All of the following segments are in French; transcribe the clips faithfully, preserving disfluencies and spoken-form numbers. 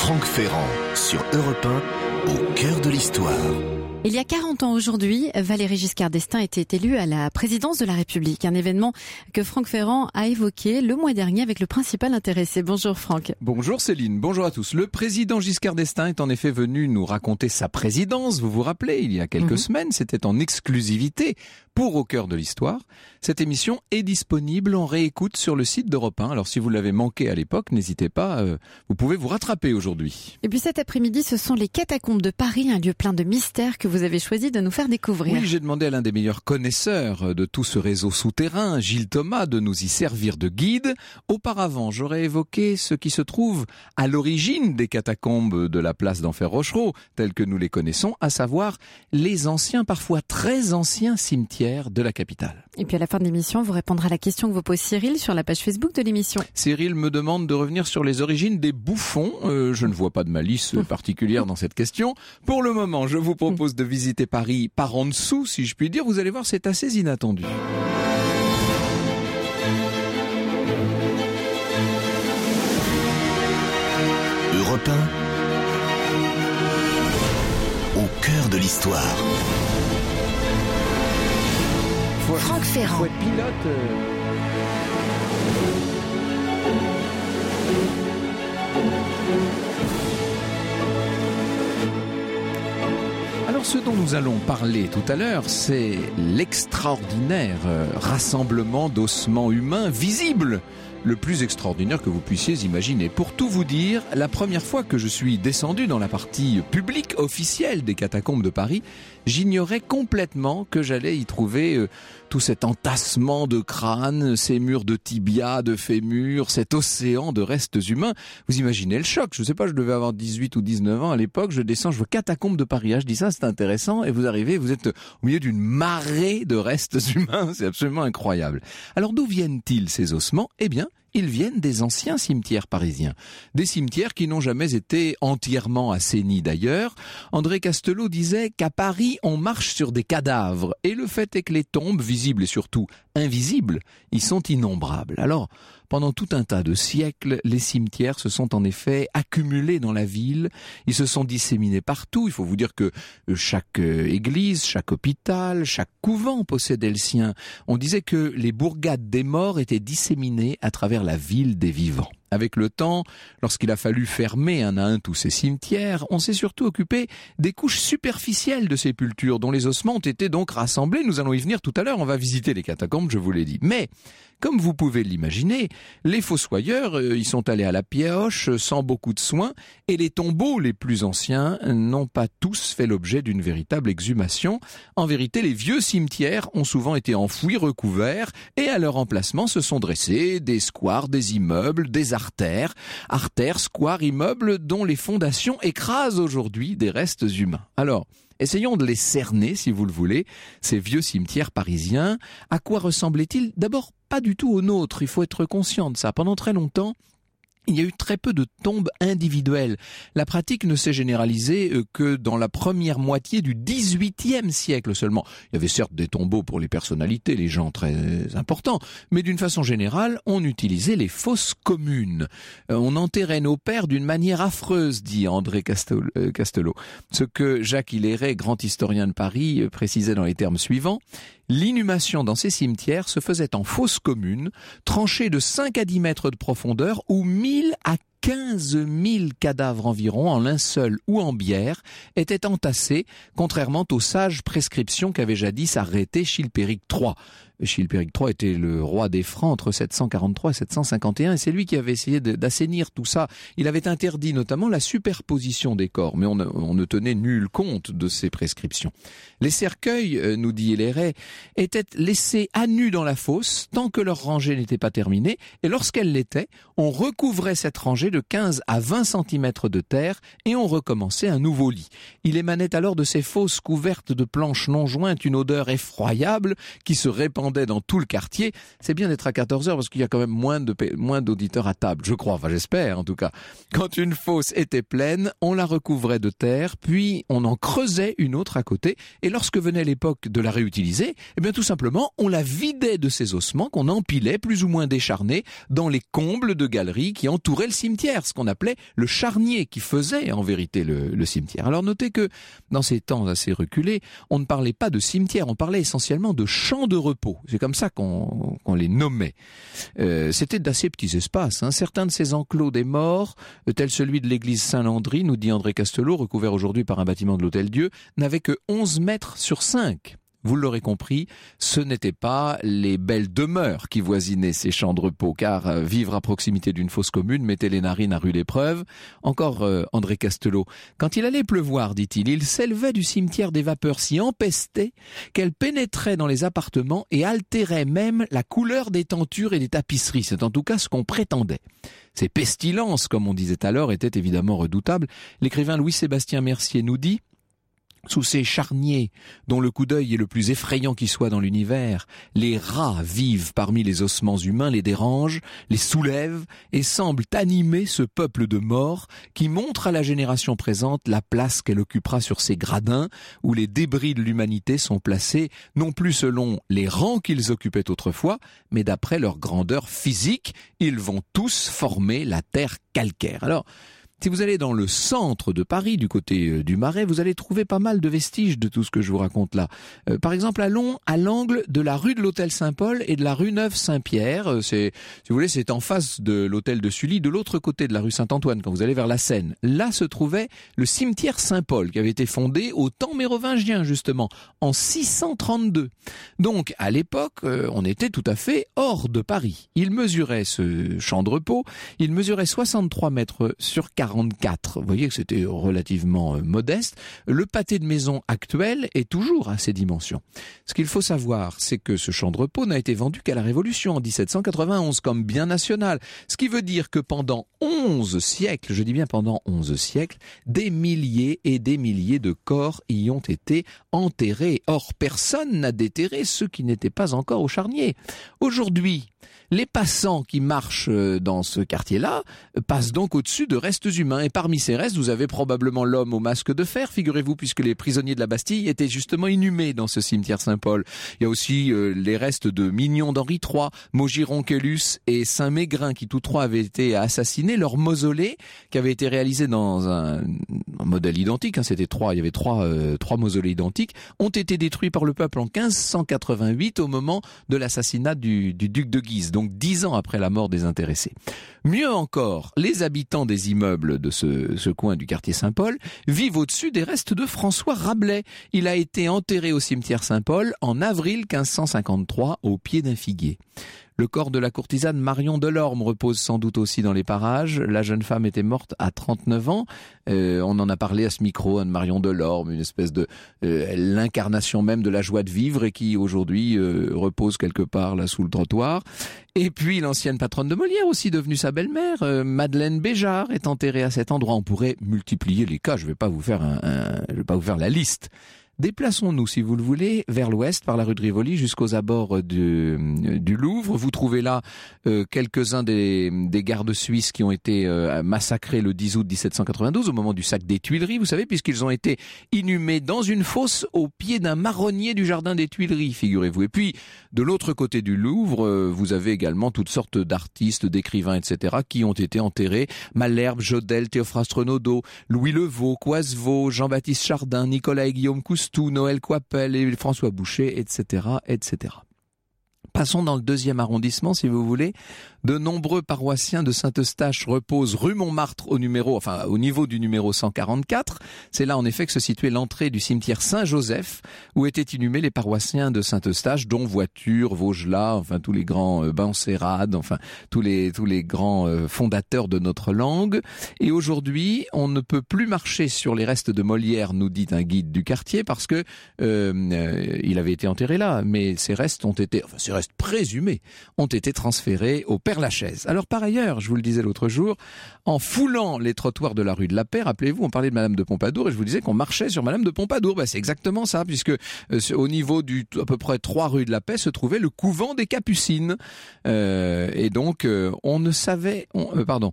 Franck Ferrand sur Europe un, au cœur de l'histoire. Il y a quarante ans aujourd'hui, Valéry Giscard d'Estaing était élu à la présidence de la République. Un événement que Franck Ferrand a évoqué le mois dernier avec le principal intéressé. Bonjour Franck. Bonjour Céline, bonjour à tous. Le président Giscard d'Estaing est en effet venu nous raconter sa présidence. Vous vous rappelez, il y a quelques mmh. semaines, c'était en exclusivité pour Au cœur de l'histoire. Cette émission est disponible en réécoute sur le site d'Europe un. Alors si vous l'avez manqué à l'époque, n'hésitez pas, euh, vous pouvez vous rattraper aujourd'hui. Et puis cet après-midi, ce sont les catacombes de Paris, un lieu plein de mystères que vous avez choisi de nous faire découvrir. Oui, j'ai demandé à l'un des meilleurs connaisseurs de tout ce réseau souterrain, Gilles Thomas, de nous y servir de guide. Auparavant, j'aurais évoqué ce qui se trouve à l'origine des catacombes de la place d'Enfer Rochereau, telles que nous les connaissons, à savoir les anciens, parfois très anciens cimetières de la capitale. Et puis à la fin de l'émission, vous répondrez à la question que vous pose Cyril sur la page Facebook de l'émission. Cyril me demande de revenir sur les origines des bouffons. Euh, je ne vois pas de malice particulière dans cette question. Pour le moment, je vous propose de visiter Paris par en dessous, si je puis dire. Vous allez voir, c'est assez inattendu. Europe un, au cœur de l'histoire. Faut, Franck Ferrand. Faut être pilote. Euh... Alors ce dont nous allons parler tout à l'heure, c'est l'extraordinaire rassemblement d'ossements humains visibles. Le plus extraordinaire que vous puissiez imaginer. Pour tout vous dire, la première fois que je suis descendu dans la partie publique officielle des catacombes de Paris, j'ignorais complètement que j'allais y trouver euh, tout cet entassement de crânes, ces murs de tibia, de fémur, cet océan de restes humains. Vous imaginez le choc. Je ne sais pas, je devais avoir dix-huit ou dix-neuf ans à l'époque. Je descends, je vois catacombes de Paris. Ah, je dis ça, c'est intéressant. Et vous arrivez, vous êtes au milieu d'une marée de restes humains. C'est absolument incroyable. Alors d'où viennent-ils ces ossements ? Eh bien, ils viennent des anciens cimetières parisiens. Des cimetières qui n'ont jamais été entièrement assainis d'ailleurs. André Castelot disait qu'à Paris, on marche sur des cadavres. Et le fait est que les tombes, visibles et surtout invisibles, y sont innombrables. Alors, pendant tout un tas de siècles, les cimetières se sont en effet accumulés dans la ville. Ils se sont disséminés partout. Il faut vous dire que chaque église, chaque hôpital, chaque couvent possédait le sien. On disait que les bourgades des morts étaient disséminées à travers la ville des vivants. Avec le temps, lorsqu'il a fallu fermer un à un tous ces cimetières, on s'est surtout occupé des couches superficielles de sépultures dont les ossements ont été donc rassemblés. Nous allons y venir tout à l'heure, on va visiter les catacombes, je vous l'ai dit. Mais, comme vous pouvez l'imaginer, les fossoyeurs euh, y sont allés à la pioche, sans beaucoup de soins, et les tombeaux les plus anciens n'ont pas tous fait l'objet d'une véritable exhumation. En vérité, les vieux cimetières ont souvent été enfouis, recouverts, et à leur emplacement se sont dressés des squares, des immeubles, des artères, artères, squares, immeubles dont les fondations écrasent aujourd'hui des restes humains. Alors, essayons de les cerner, si vous le voulez, ces vieux cimetières parisiens. À quoi ressemblaient-ils ? D'abord, pas du tout aux nôtres, il faut être conscient de ça. Pendant très longtemps, il y a eu très peu de tombes individuelles. La pratique ne s'est généralisée que dans la première moitié du dix-huitième siècle seulement. Il y avait certes des tombeaux pour les personnalités, les gens très importants, mais d'une façon générale, on utilisait les fosses communes. On enterrait nos pères d'une manière affreuse, dit André Castelot. Ce que Jacques Hilleret, grand historien de Paris, précisait dans les termes suivants. L'inhumation dans ces cimetières se faisait en fosse commune, tranchée de cinq à dix mètres de profondeur, où mille à quinze mille cadavres environ, en linceul ou en bière, étaient entassés, contrairement aux sages prescriptions qu'avait jadis arrêtées Chilpéric trois. Chilpéric trois était le roi des Francs entre sept cent quarante-trois et sept cent cinquante et un, et c'est lui qui avait essayé de, d'assainir tout ça. Il avait interdit notamment la superposition des corps, mais on ne, on ne tenait nul compte de ces prescriptions. Les cercueils, nous dit Hilleret, étaient laissés à nu dans la fosse tant que leur rangée n'était pas terminée, et lorsqu'elle l'était, on recouvrait cette rangée de quinze à vingt centimètres de terre et on recommençait un nouveau lit. Il émanait alors de ces fosses couvertes de planches non jointes une odeur effroyable qui se répandait dans tout le quartier. C'est bien d'être à quatorze heures parce qu'il y a quand même moins de moins d'auditeurs à table, je crois, enfin j'espère en tout cas. Quand une fosse était pleine, on la recouvrait de terre, puis on en creusait une autre à côté, et lorsque venait l'époque de la réutiliser, eh bien tout simplement, on la vidait de ses ossements qu'on empilait plus ou moins décharnés dans les combles de galeries qui entouraient le cimetière. cimetière, ce qu'on appelait le charnier, qui faisait en vérité le, le cimetière. Alors notez que dans ces temps assez reculés, on ne parlait pas de cimetière, on parlait essentiellement de champs de repos. C'est comme ça qu'on, qu'on les nommait. Euh, c'était d'assez petits espaces. Hein. Certains de ces enclos des morts, tel celui de l'église Saint-Landry, nous dit André Castelot, recouvert aujourd'hui par un bâtiment de l'Hôtel-Dieu, n'avait que onze mètres sur cinq. Vous l'aurez compris, ce n'étaient pas les belles demeures qui voisinaient ces champs de repos, car euh, vivre à proximité d'une fosse commune mettait les narines à rude épreuve. Encore euh, André Castelot, quand il allait pleuvoir, dit-il, il s'élevait du cimetière des vapeurs si empestées qu'elles pénétraient dans les appartements et altéraient même la couleur des tentures et des tapisseries. C'est en tout cas ce qu'on prétendait. Ces pestilences, comme on disait alors, étaient évidemment redoutables. L'écrivain Louis-Sébastien Mercier nous dit: sous ces charniers, dont le coup d'œil est le plus effrayant qui soit dans l'univers, les rats vivent parmi les ossements humains, les dérangent, les soulèvent et semblent animer ce peuple de morts qui montre à la génération présente la place qu'elle occupera sur ces gradins où les débris de l'humanité sont placés non plus selon les rangs qu'ils occupaient autrefois, mais d'après leur grandeur physique. Ils vont tous former la terre calcaire. Alors, si vous allez dans le centre de Paris, du côté du Marais, vous allez trouver pas mal de vestiges de tout ce que je vous raconte là. Euh, par exemple, allons à l'angle de la rue de l'Hôtel Saint-Paul et de la rue Neuve-Saint-Pierre. Euh, c'est, si vous voulez, c'est en face de l'hôtel de Sully, de l'autre côté de la rue Saint-Antoine, quand vous allez vers la Seine. Là se trouvait le cimetière Saint-Paul, qui avait été fondé au temps mérovingien, justement, en six cent trente-deux. Donc, à l'époque, euh, on était tout à fait hors de Paris. Il mesurait, ce champ de repos, il mesurait soixante-trois mètres sur quarante-quatre. Vous voyez que c'était relativement euh, modeste. Le pâté de maison actuel est toujours à ces dimensions. Ce qu'il faut savoir, c'est que ce champ de repos n'a été vendu qu'à la Révolution en dix-sept cent quatre-vingt-onze comme bien national. Ce qui veut dire que pendant onze siècles, je dis bien pendant onze siècles, des milliers et des milliers de corps y ont été enterrés. Or, personne n'a déterré ceux qui n'étaient pas encore au charnier. Aujourd'hui, les passants qui marchent dans ce quartier-là passent donc au-dessus de restes humains. Et parmi ces restes, vous avez probablement l'homme au masque de fer, figurez-vous, puisque les prisonniers de la Bastille étaient justement inhumés dans ce cimetière Saint-Paul. Il y a aussi euh, les restes de Mignon d'Henri trois, Maugiron-Caylus et Saint-Mégrin, qui tous trois avaient été assassinés. Leur mausolée, qui avait été réalisé dans un, un modèle identique, hein, c'était trois, il y avait trois, euh, trois mausolées identiques, ont été détruits par le peuple en quinze cent quatre-vingt-huit au moment de l'assassinat du, du duc de Guise. Donc dix ans après la mort des intéressés. Mieux encore, les habitants des immeubles de ce, ce coin du quartier Saint-Paul vivent au-dessus des restes de François Rabelais. Il a été enterré au cimetière Saint-Paul en avril quinze cent cinquante-trois au pied d'un figuier. Le corps de la courtisane Marion Delorme repose sans doute aussi dans les parages. La jeune femme était morte à trente-neuf ans. Euh, on en a parlé à ce micro, hein, de Marion Delorme, une espèce de euh, l'incarnation même de la joie de vivre et qui aujourd'hui euh, repose quelque part là sous le trottoir. Et puis l'ancienne patronne de Molière aussi, devenue sa belle-mère, euh, Madeleine Béjart, est enterrée à cet endroit. On pourrait multiplier les cas. Je vais pas vous faire un, un je vais pas vous faire la liste. Déplaçons-nous, si vous le voulez, vers l'ouest, par la rue de Rivoli, jusqu'aux abords du, du Louvre. Vous trouvez là euh, quelques-uns des, des gardes suisses qui ont été euh, massacrés le dix août dix-sept cent quatre-vingt-douze, au moment du sac des Tuileries, vous savez, puisqu'ils ont été inhumés dans une fosse au pied d'un marronnier du jardin des Tuileries, figurez-vous. Et puis, de l'autre côté du Louvre, euh, vous avez également toutes sortes d'artistes, d'écrivains, et cetera, qui ont été enterrés. Malherbe, Jodel, Théophraste Renaudot, Louis Levaux, Coisevaux, Jean-Baptiste Chardin, Nicolas et Guillaume Coustou, Noël Coipel et François Boucher, et cetera, et cetera. Passons dans le deuxième arrondissement, si vous voulez. De nombreux paroissiens de Saint-Eustache reposent rue Montmartre au numéro, enfin, au niveau du numéro cent quarante-quatre. C'est là, en effet, que se situait l'entrée du cimetière Saint-Joseph, où étaient inhumés les paroissiens de Saint-Eustache, dont Voiture, Vaugelas, enfin, tous les grands euh, Bansérade, enfin, tous les, tous les grands euh, fondateurs de notre langue. Et aujourd'hui, on ne peut plus marcher sur les restes de Molière, nous dit un guide du quartier, parce que, euh, euh, il avait été enterré là, mais ces restes ont été, enfin, ces restes présumés, ont été transférés au Père-Lachaise. Alors par ailleurs, je vous le disais l'autre jour, en foulant les trottoirs de la rue de la Paix, rappelez-vous, on parlait de Madame de Pompadour et je vous disais qu'on marchait sur Madame de Pompadour. Ben, c'est exactement ça, puisque euh, au niveau du à peu près trois rue de la Paix se trouvait le couvent des Capucines. Euh, et donc, euh, on ne savait... On, euh, pardon...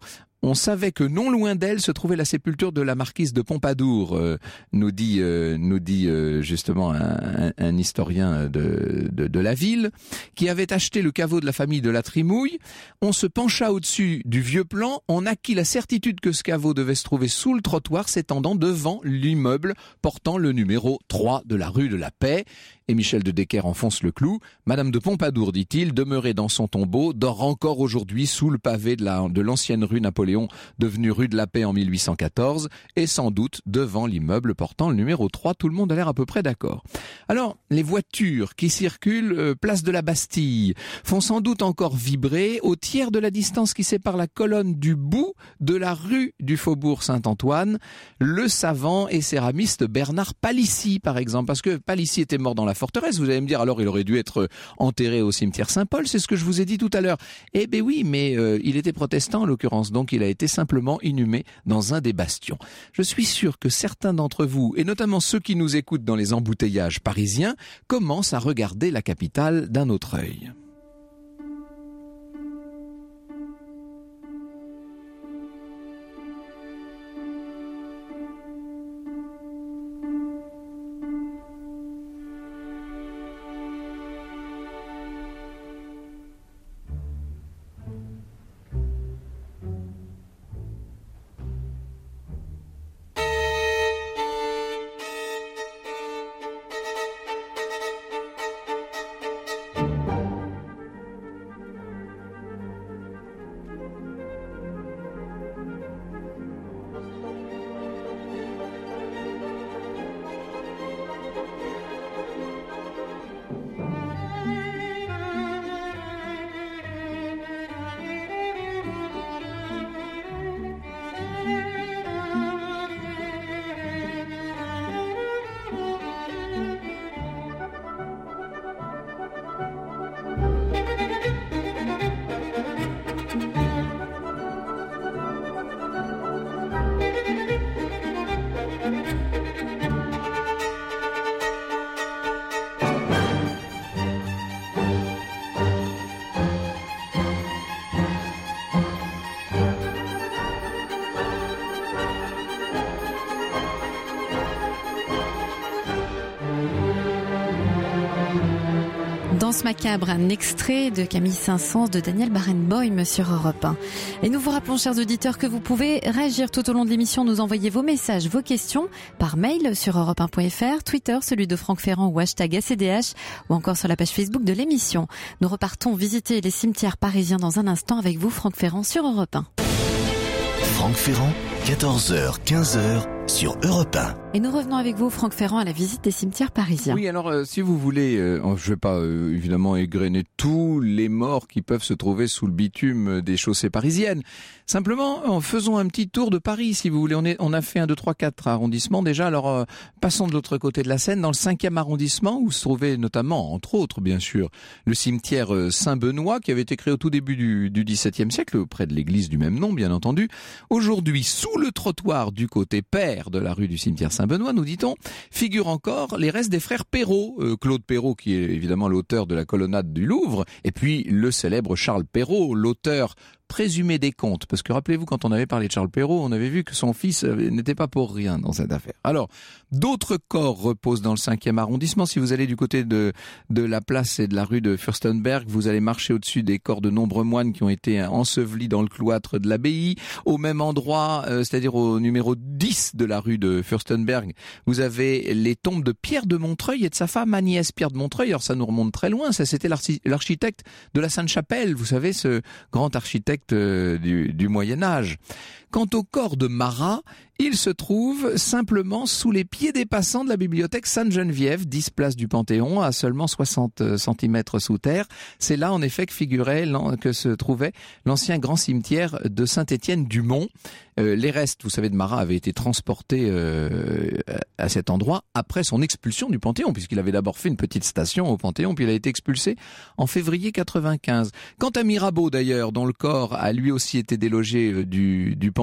On savait que non loin d'elle se trouvait la sépulture de la marquise de Pompadour, euh, nous dit, euh, nous dit euh, justement un, un, un historien de, de, de la ville, qui avait acheté le caveau de la famille de la Trimouille. On se pencha au-dessus du vieux plan, on acquit la certitude que ce caveau devait se trouver sous le trottoir s'étendant devant l'immeuble portant le numéro trois de la rue de la Paix. Et Michel de Decker enfonce le clou. Madame de Pompadour, dit-il, demeurée dans son tombeau, dort encore aujourd'hui sous le pavé de, la, de l'ancienne rue Napoléon, devenue rue de la Paix en mille huit cent quatorze, et sans doute devant l'immeuble portant le numéro trois. Tout le monde a l'air à peu près d'accord. Alors, les voitures qui circulent euh, place de la Bastille font sans doute encore vibrer au tiers de la distance qui sépare la colonne du bout de la rue du Faubourg Saint-Antoine, le savant et céramiste Bernard Palissy, par exemple, parce que Palissy était mort dans la forteresse. Vous allez me dire, alors il aurait dû être enterré au cimetière Saint-Paul, c'est ce que je vous ai dit tout à l'heure. Eh ben oui, mais euh, il était protestant en l'occurrence, donc il a été simplement inhumé dans un des bastions. Je suis sûr que certains d'entre vous, et notamment ceux qui nous écoutent dans les embouteillages parisiens, commencent à regarder la capitale d'un autre œil. Danse macabre, un extrait de Camille Saint-Saëns de Daniel Barenboim sur Europe un. Et nous vous rappelons, chers auditeurs, que vous pouvez réagir tout au long de l'émission, nous envoyer vos messages, vos questions par mail sur europe un point f r, Twitter, celui de Franck Ferrand ou hashtag A C D H, ou encore sur la page Facebook de l'émission. Nous repartons visiter les cimetières parisiens dans un instant avec vous, Franck Ferrand, sur Europe un. Franck Ferrand, quatorze heures, quinze heures sur Europe un. Et nous revenons avec vous, Franck Ferrand, à la visite des cimetières parisiens. Oui, alors euh, si vous voulez, euh, je vais pas euh, évidemment égrener tous les morts qui peuvent se trouver sous le bitume des chaussées parisiennes. Simplement, en faisons un petit tour de Paris, si vous voulez. On, est, on a fait un, deux, trois, quatre arrondissements déjà. Alors, euh, passons de l'autre côté de la Seine, dans le cinquième arrondissement, où se trouvait notamment, entre autres, bien sûr, le cimetière Saint-Benoît, qui avait été créé au tout début du, du dix-septième siècle, auprès de l'église du même nom, bien entendu. Aujourd'hui, sous le trottoir du côté père de la rue du cimetière Saint-Benoît, nous dit-on, figurent encore les restes des frères Perrault. Euh, Claude Perrault, qui est évidemment l'auteur de la colonnade du Louvre, et puis le célèbre Charles Perrault, l'auteur présumé des contes, parce que rappelez-vous, quand on avait parlé de Charles Perrault, on avait vu que son fils n'était pas pour rien dans cette affaire. Alors, d'autres corps reposent dans le cinquième arrondissement. Si vous allez du côté de, de la place et de la rue de Fürstenberg, vous allez marcher au-dessus des corps de nombreux moines qui ont été ensevelis dans le cloître de l'abbaye. Au même endroit, euh, c'est-à-dire au numéro dix de la rue de Fürstenberg, vous avez les tombes de Pierre de Montreuil et de sa femme Agnès Pierre de Montreuil. Alors ça nous remonte très loin, ça c'était l'architecte de la Sainte-Chapelle, vous savez, ce grand architecte Du, du Moyen-Âge. Quant au corps de Marat, il se trouve simplement sous les pieds des passants de la bibliothèque Sainte-Geneviève, dix place du Panthéon, à seulement soixante centimètres sous terre. C'est là, en effet, que figurait, que se trouvait l'ancien grand cimetière de Saint-Étienne-du-Mont. Euh, les restes, vous savez, de Marat avaient été transportés euh, à cet endroit après son expulsion du Panthéon, puisqu'il avait d'abord fait une petite station au Panthéon, puis il a été expulsé en février quatre-vingt-quinze. Quant à Mirabeau, d'ailleurs, dont le corps a lui aussi été délogé du, du Panthéon,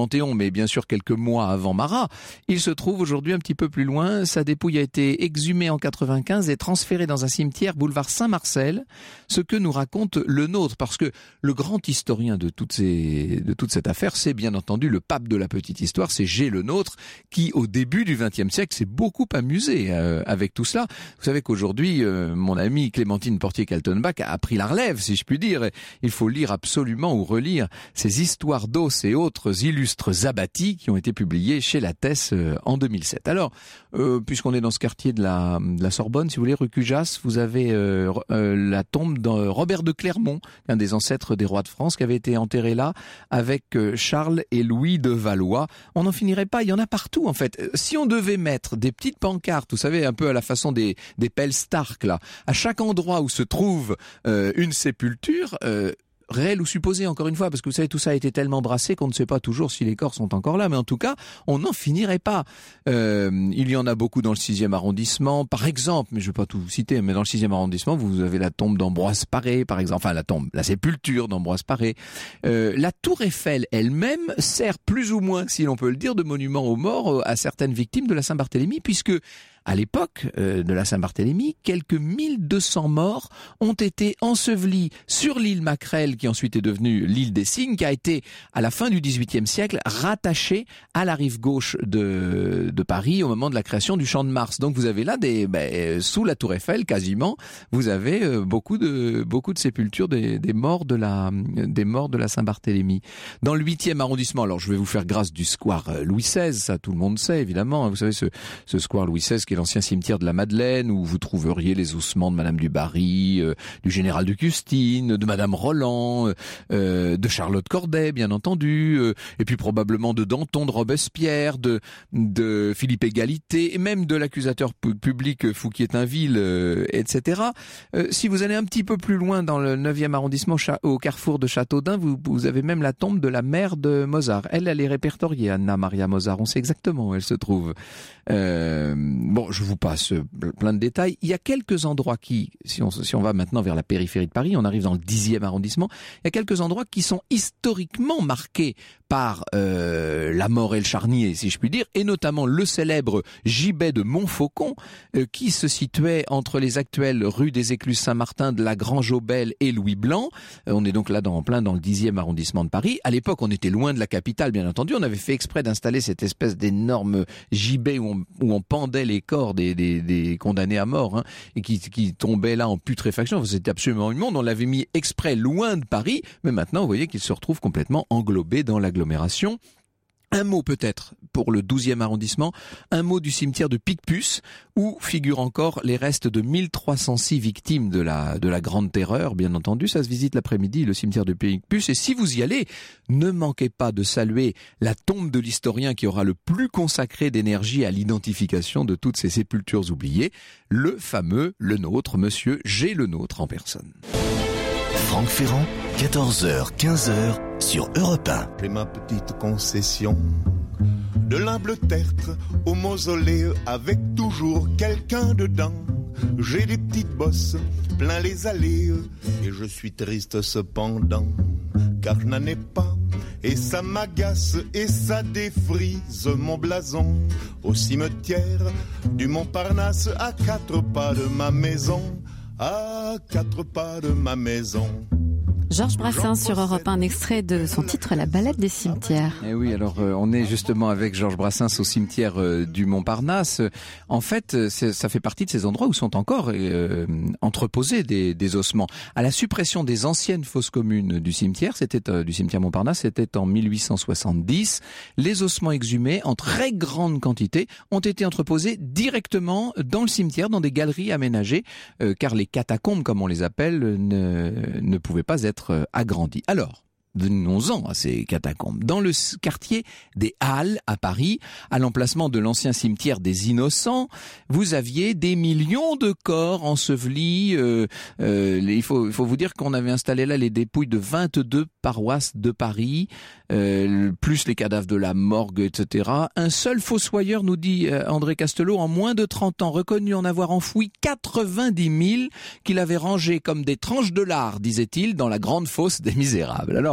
Panthéon, mais bien sûr quelques mois avant Marat. Il se trouve aujourd'hui un petit peu plus loin. Sa dépouille a été exhumée en quatre-vingt-quinze et transférée dans un cimetière boulevard Saint-Marcel, ce que nous raconte Le Nôtre, parce que le grand historien de, toutes ces, de toute cette affaire, c'est bien entendu le pape de la petite histoire, c'est G. Le Nôtre, qui au début du vingtième siècle s'est beaucoup amusé euh, avec tout cela. Vous savez qu'aujourd'hui, euh, mon amie Clémentine Portier-Kaltenbach a pris la relève, si je puis dire. Il faut lire absolument ou relire ces histoires d'os et autres illustres abbaties qui ont été publiées chez Lattès euh, en deux mille sept. Alors, euh, puisqu'on est dans ce quartier de la, de la Sorbonne, si vous voulez, rue Cujas, vous avez euh, euh, la tombe de Robert de Clermont, un des ancêtres des rois de France, qui avait été enterré là avec euh, Charles et Louis de Valois. On n'en finirait pas, il y en a partout en fait. Si on devait mettre des petites pancartes, vous savez, un peu à la façon des, des pelles Stark là, à chaque endroit où se trouve euh, une sépulture, euh, réel ou supposé, encore une fois, parce que vous savez, tout ça a été tellement brassé qu'on ne sait pas toujours si les corps sont encore là, mais en tout cas, on n'en finirait pas. Euh, il y en a beaucoup dans le sixième arrondissement, par exemple, mais je ne vais pas tout citer, mais dans le sixième arrondissement, vous avez la tombe d'Ambroise Paré, par exemple, enfin la tombe, la sépulture d'Ambroise Paré. Euh, la tour Eiffel elle-même sert plus ou moins, si l'on peut le dire, de monument aux morts à certaines victimes de la Saint-Barthélemy, puisque à l'époque euh, de la Saint-Barthélemy, quelques mille deux cents morts ont été ensevelis sur l'île Macrel, qui ensuite est devenue l'île des Cygnes, qui a été, à la fin du dix-huitième siècle, rattachée à la rive gauche de, de Paris au moment de la création du Champ de Mars. Donc vous avez là, des, ben, sous la tour Eiffel, quasiment, vous avez euh, beaucoup de beaucoup de sépultures des, des morts de la des morts de la Saint-Barthélemy. Dans le huitième arrondissement, alors je vais vous faire grâce du square Louis seize, ça tout le monde sait évidemment. Vous savez ce, ce square Louis seize qui est l'ancien cimetière de la Madeleine, où vous trouveriez les ossements de Madame du Barry, euh, du général de Custine, de Madame Roland, euh, de Charlotte Corday, bien entendu, euh, et puis probablement de Danton, de Robespierre, de, de Philippe Égalité, et même de l'accusateur public Fouquier-Tinville, euh, et cetera. Euh, si vous allez un petit peu plus loin dans le neuvième arrondissement, au carrefour de Châteaudun, vous, vous avez même la tombe de la mère de Mozart. Elle, elle est répertoriée, Anna Maria Mozart. On sait exactement où elle se trouve. Euh, bon, je vous passe plein de détails. Il y a quelques endroits qui, si on, si on va maintenant vers la périphérie de Paris, on arrive dans le dixième arrondissement, il y a quelques endroits qui sont historiquement marqués par euh, la mort et le charnier, si je puis dire, et notamment le célèbre gibet de Montfaucon, euh, qui se situait entre les actuelles rues des Écluses Saint-Martin, de la Grange-aux-Belles et Louis Blanc. Euh, on est donc là dans, en plein dans le dixième arrondissement de Paris. À l'époque, on était loin de la capitale, bien entendu. On avait fait exprès d'installer cette espèce d'énorme gibet où on, où on pendait les corps des, des, des condamnés à mort, hein, et qui, qui tombaient là en putréfaction. C'était absolument immonde. On l'avait mis exprès loin de Paris, mais maintenant, vous voyez qu'il se retrouve complètement englobé dans l'agglomération. Un mot peut-être pour le douzième arrondissement, un mot du cimetière de Picpus, où figurent encore les restes de mille trois cent six victimes de la, de la Grande Terreur, bien entendu. Ça se visite l'après-midi, le cimetière de Picpus. Et si vous y allez, ne manquez pas de saluer la tombe de l'historien qui aura le plus consacré d'énergie à l'identification de toutes ces sépultures oubliées, le fameux Le Nôtre, monsieur G. Le Nôtre en personne. Franck Ferrand, quatorze heures quinze heures sur Europe un. J'ai ma petite concession, de l'humble tertre au mausolée, avec toujours quelqu'un dedans. J'ai des petites bosses plein les allées, et je suis triste cependant, car je n'en ai pas, et ça m'agace et ça défrise mon blason. Au cimetière du Montparnasse, à quatre pas de ma maison, à quatre pas de ma maison. Georges Brassens sur Europe un, un extrait de son titre La balade des cimetières. Eh oui, alors euh, on est justement avec Georges Brassens au cimetière euh, du Montparnasse. En fait, ça fait partie de ces endroits où sont encore euh, entreposés des, des ossements. À la suppression des anciennes fosses communes du cimetière, c'était euh, du cimetière Montparnasse, c'était en mille huit cent soixante-dix. Les ossements exhumés en très grande quantité ont été entreposés directement dans le cimetière, dans des galeries aménagées, euh, car les catacombes, comme on les appelle, ne, ne pouvaient pas être agrandi. Alors, venons-en à ces catacombes. Dans le quartier des Halles, à Paris, à l'emplacement de l'ancien cimetière des Innocents, vous aviez des millions de corps ensevelis. Euh, euh, il faut, il faut vous dire qu'on avait installé là les dépouilles de vingt-deux paroisses de Paris, euh, plus les cadavres de la morgue, et cetera. Un seul fossoyeur, nous dit euh, André Castelot, en moins de trente ans, reconnu en avoir enfoui quatre-vingt-dix mille qu'il avait rangés comme des tranches de lard, disait-il, dans la grande fosse des Misérables. Alors,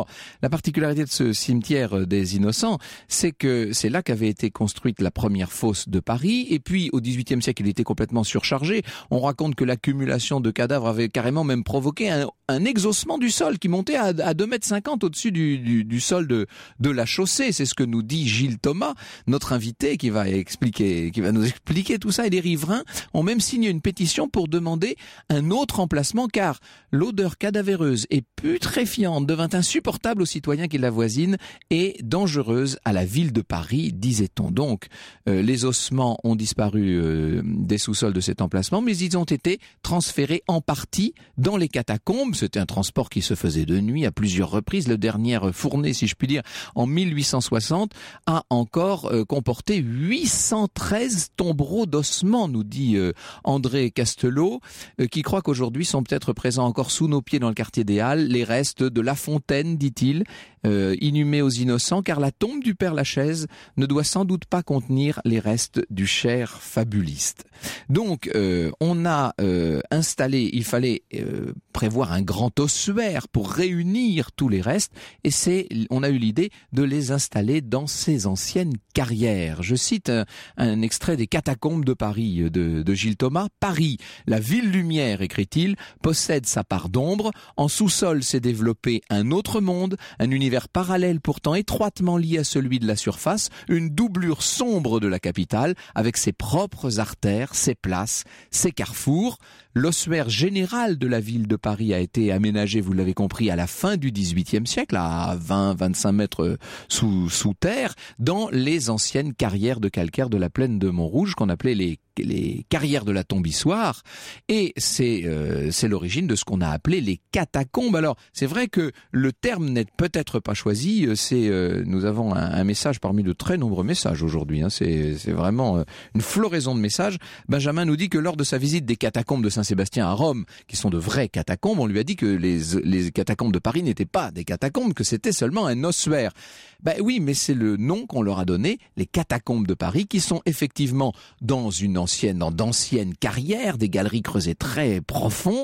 la particularité de ce cimetière des Innocents, c'est que c'est là qu'avait été construite la première fosse de Paris, et puis au dix-huitième siècle, il était complètement surchargé. On raconte que l'accumulation de cadavres avait carrément même provoqué un, un exhaussement du sol qui montait à, à deux mètres cinquante au-dessus du, du, du sol de, de la chaussée. C'est ce que nous dit Gilles Thomas, notre invité, qui va expliquer, qui va nous expliquer tout ça. Et les riverains ont même signé une pétition pour demander un autre emplacement, car l'odeur cadavéreuse et putréfiante devint insupportable aux citoyens qui l'avoisinent et dangereuse à la ville de Paris, disait-on. Donc, euh, les ossements ont disparu euh, des sous-sols de cet emplacement, mais ils ont été transférés en partie dans les catacombes. C'était un transport qui se faisait de nuit à plusieurs reprises. Le dernier fournée, si je puis dire, en mille huit cent soixante, a encore euh, comporté huit cent treize tombereaux d'ossements, nous dit euh, André Castelot, euh, qui croit qu'aujourd'hui sont peut-être présents encore sous nos pieds dans le quartier des Halles les restes de La Fontaine, dit-il, euh, inhumés aux Innocents, car la tombe du Père Lachaise ne doit sans doute pas contenir les restes du cher fabuliste. Donc, euh, on a euh, installé, il fallait euh, prévoir un grand ossuaire pour réunir tous les restes, et c'est, on a eu l'idée de les installer dans ces anciennes carrières. Je cite un, un extrait des Catacombes de Paris de, de Gilles Thomas. Paris, la ville lumière, écrit-il, possède sa part d'ombre. En sous-sol s'est développé un autre monde, un univers parallèle pourtant étroitement lié à celui de la surface, une doublure sombre de la capitale, avec ses propres artères, ses places, ses carrefours. L'ossuaire général de la ville de Paris a été aménagé, vous l'avez compris, à la fin du dix-huitième siècle, à vingt à vingt-cinq mètres sous, sous terre, dans les anciennes carrières de calcaire de la plaine de Montrouge, qu'on appelait les, les carrières de la Tombissoire. Et c'est, euh, c'est l'origine de ce qu'on a appelé les catacombes. Alors, c'est vrai que le terme n'est peut-être pas choisi. C'est, euh, nous avons un, un message parmi de très nombreux messages aujourd'hui. Hein. C'est, c'est vraiment une floraison de messages. Benjamin nous dit que lors de sa visite des catacombes de Saint-Sébastien à Rome, qui sont de vraies catacombes, on lui a dit que les, les catacombes de Paris n'étaient pas des catacombes, que c'était seulement un ossuaire. Ben oui, mais c'est le nom qu'on leur a donné, les catacombes de Paris, qui sont effectivement dans une ancienne, dans d'anciennes carrières, des galeries creusées très profonds.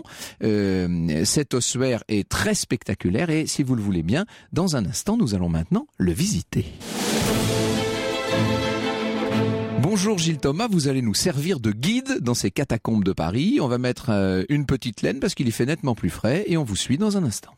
Euh, cet ossuaire est très spectaculaire et, si vous le voulez bien, dans un instant, nous allons maintenant le visiter. Bonjour Gilles Thomas, vous allez nous servir de guide dans ces catacombes de Paris. On va mettre euh, une petite laine parce qu'il y fait nettement plus frais et on vous suit dans un instant.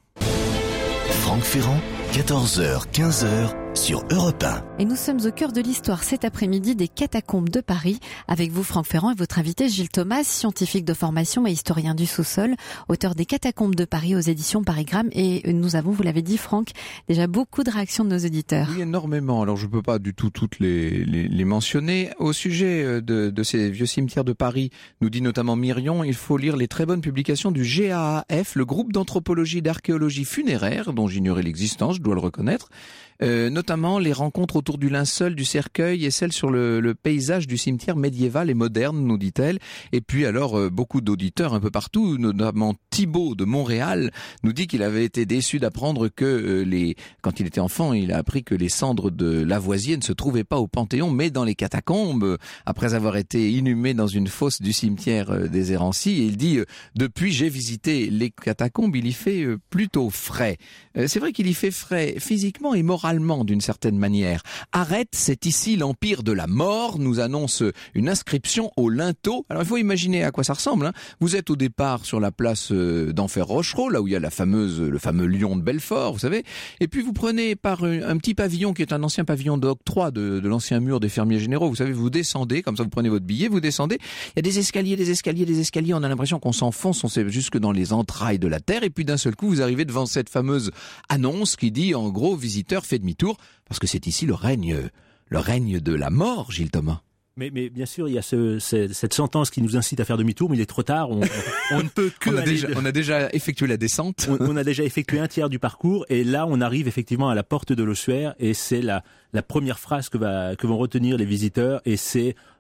Franck Ferrand, quatorze heures quinze sur Europe un. Et nous sommes au cœur de l'histoire cet après-midi des catacombes de Paris. Avec vous, Franck Ferrand, et votre invité Gilles Thomas, scientifique de formation et historien du sous-sol, auteur des catacombes de Paris aux éditions Parigramme. Et nous avons, vous l'avez dit Franck, déjà beaucoup de réactions de nos auditeurs. Oui, énormément. Alors je ne peux pas du tout toutes les, les, les mentionner. Au sujet de, de ces vieux cimetières de Paris, nous dit notamment Myrion, il faut lire les très bonnes publications du G A A F, le groupe d'anthropologie et d'archéologie funéraire, dont j'ignorais l'existence, je dois le reconnaître. Euh, notamment les rencontres autour du linceul, du cercueil et celles sur le, le paysage du cimetière médiéval et moderne, nous dit-elle. Et puis alors, euh, beaucoup d'auditeurs un peu partout, notamment Thibaut de Montréal, nous dit qu'il avait été déçu d'apprendre que euh, les, quand il était enfant, il a appris que les cendres de Lavoisier ne se trouvaient pas au Panthéon, mais dans les catacombes, après avoir été inhumé dans une fosse du cimetière euh, des Errancis. Et il dit, euh, depuis j'ai visité les catacombes, il y fait euh, plutôt frais. Euh, c'est vrai qu'il y fait frais physiquement et moralement, d'une certaine manière. Arrête, c'est ici l'empire de la mort, nous annonce une inscription au linteau. Alors il faut imaginer à quoi ça ressemble. Hein. Vous êtes au départ sur la place d'Enfer Rochereau, là où il y a la fameuse, le fameux lion de Belfort, vous savez. Et puis vous prenez par un petit pavillon qui est un ancien pavillon d'octroi de, de l'ancien mur des fermiers généraux. Vous savez, vous descendez, comme ça vous prenez votre billet, vous descendez. Il y a des escaliers, des escaliers, des escaliers. On a l'impression qu'on s'enfonce, on sait jusque dans les entrailles de la terre. Et puis d'un seul coup, vous arrivez devant cette fameuse annonce qui dit, en gros, visiteur, fait demi-tour, parce que c'est ici le règne, le règne de la mort, Gilles Thomas. Mais, mais bien sûr, il y a ce, ce, cette sentence qui nous incite à faire demi-tour, mais il est trop tard. On, on, on ne peut que on, a aller déjà, de... on a déjà effectué la descente. On, on a déjà effectué un tiers du parcours, et là, on arrive effectivement à la porte de l'ossuaire, et c'est la, la première phrase que, va, que vont retenir les visiteurs, et c'est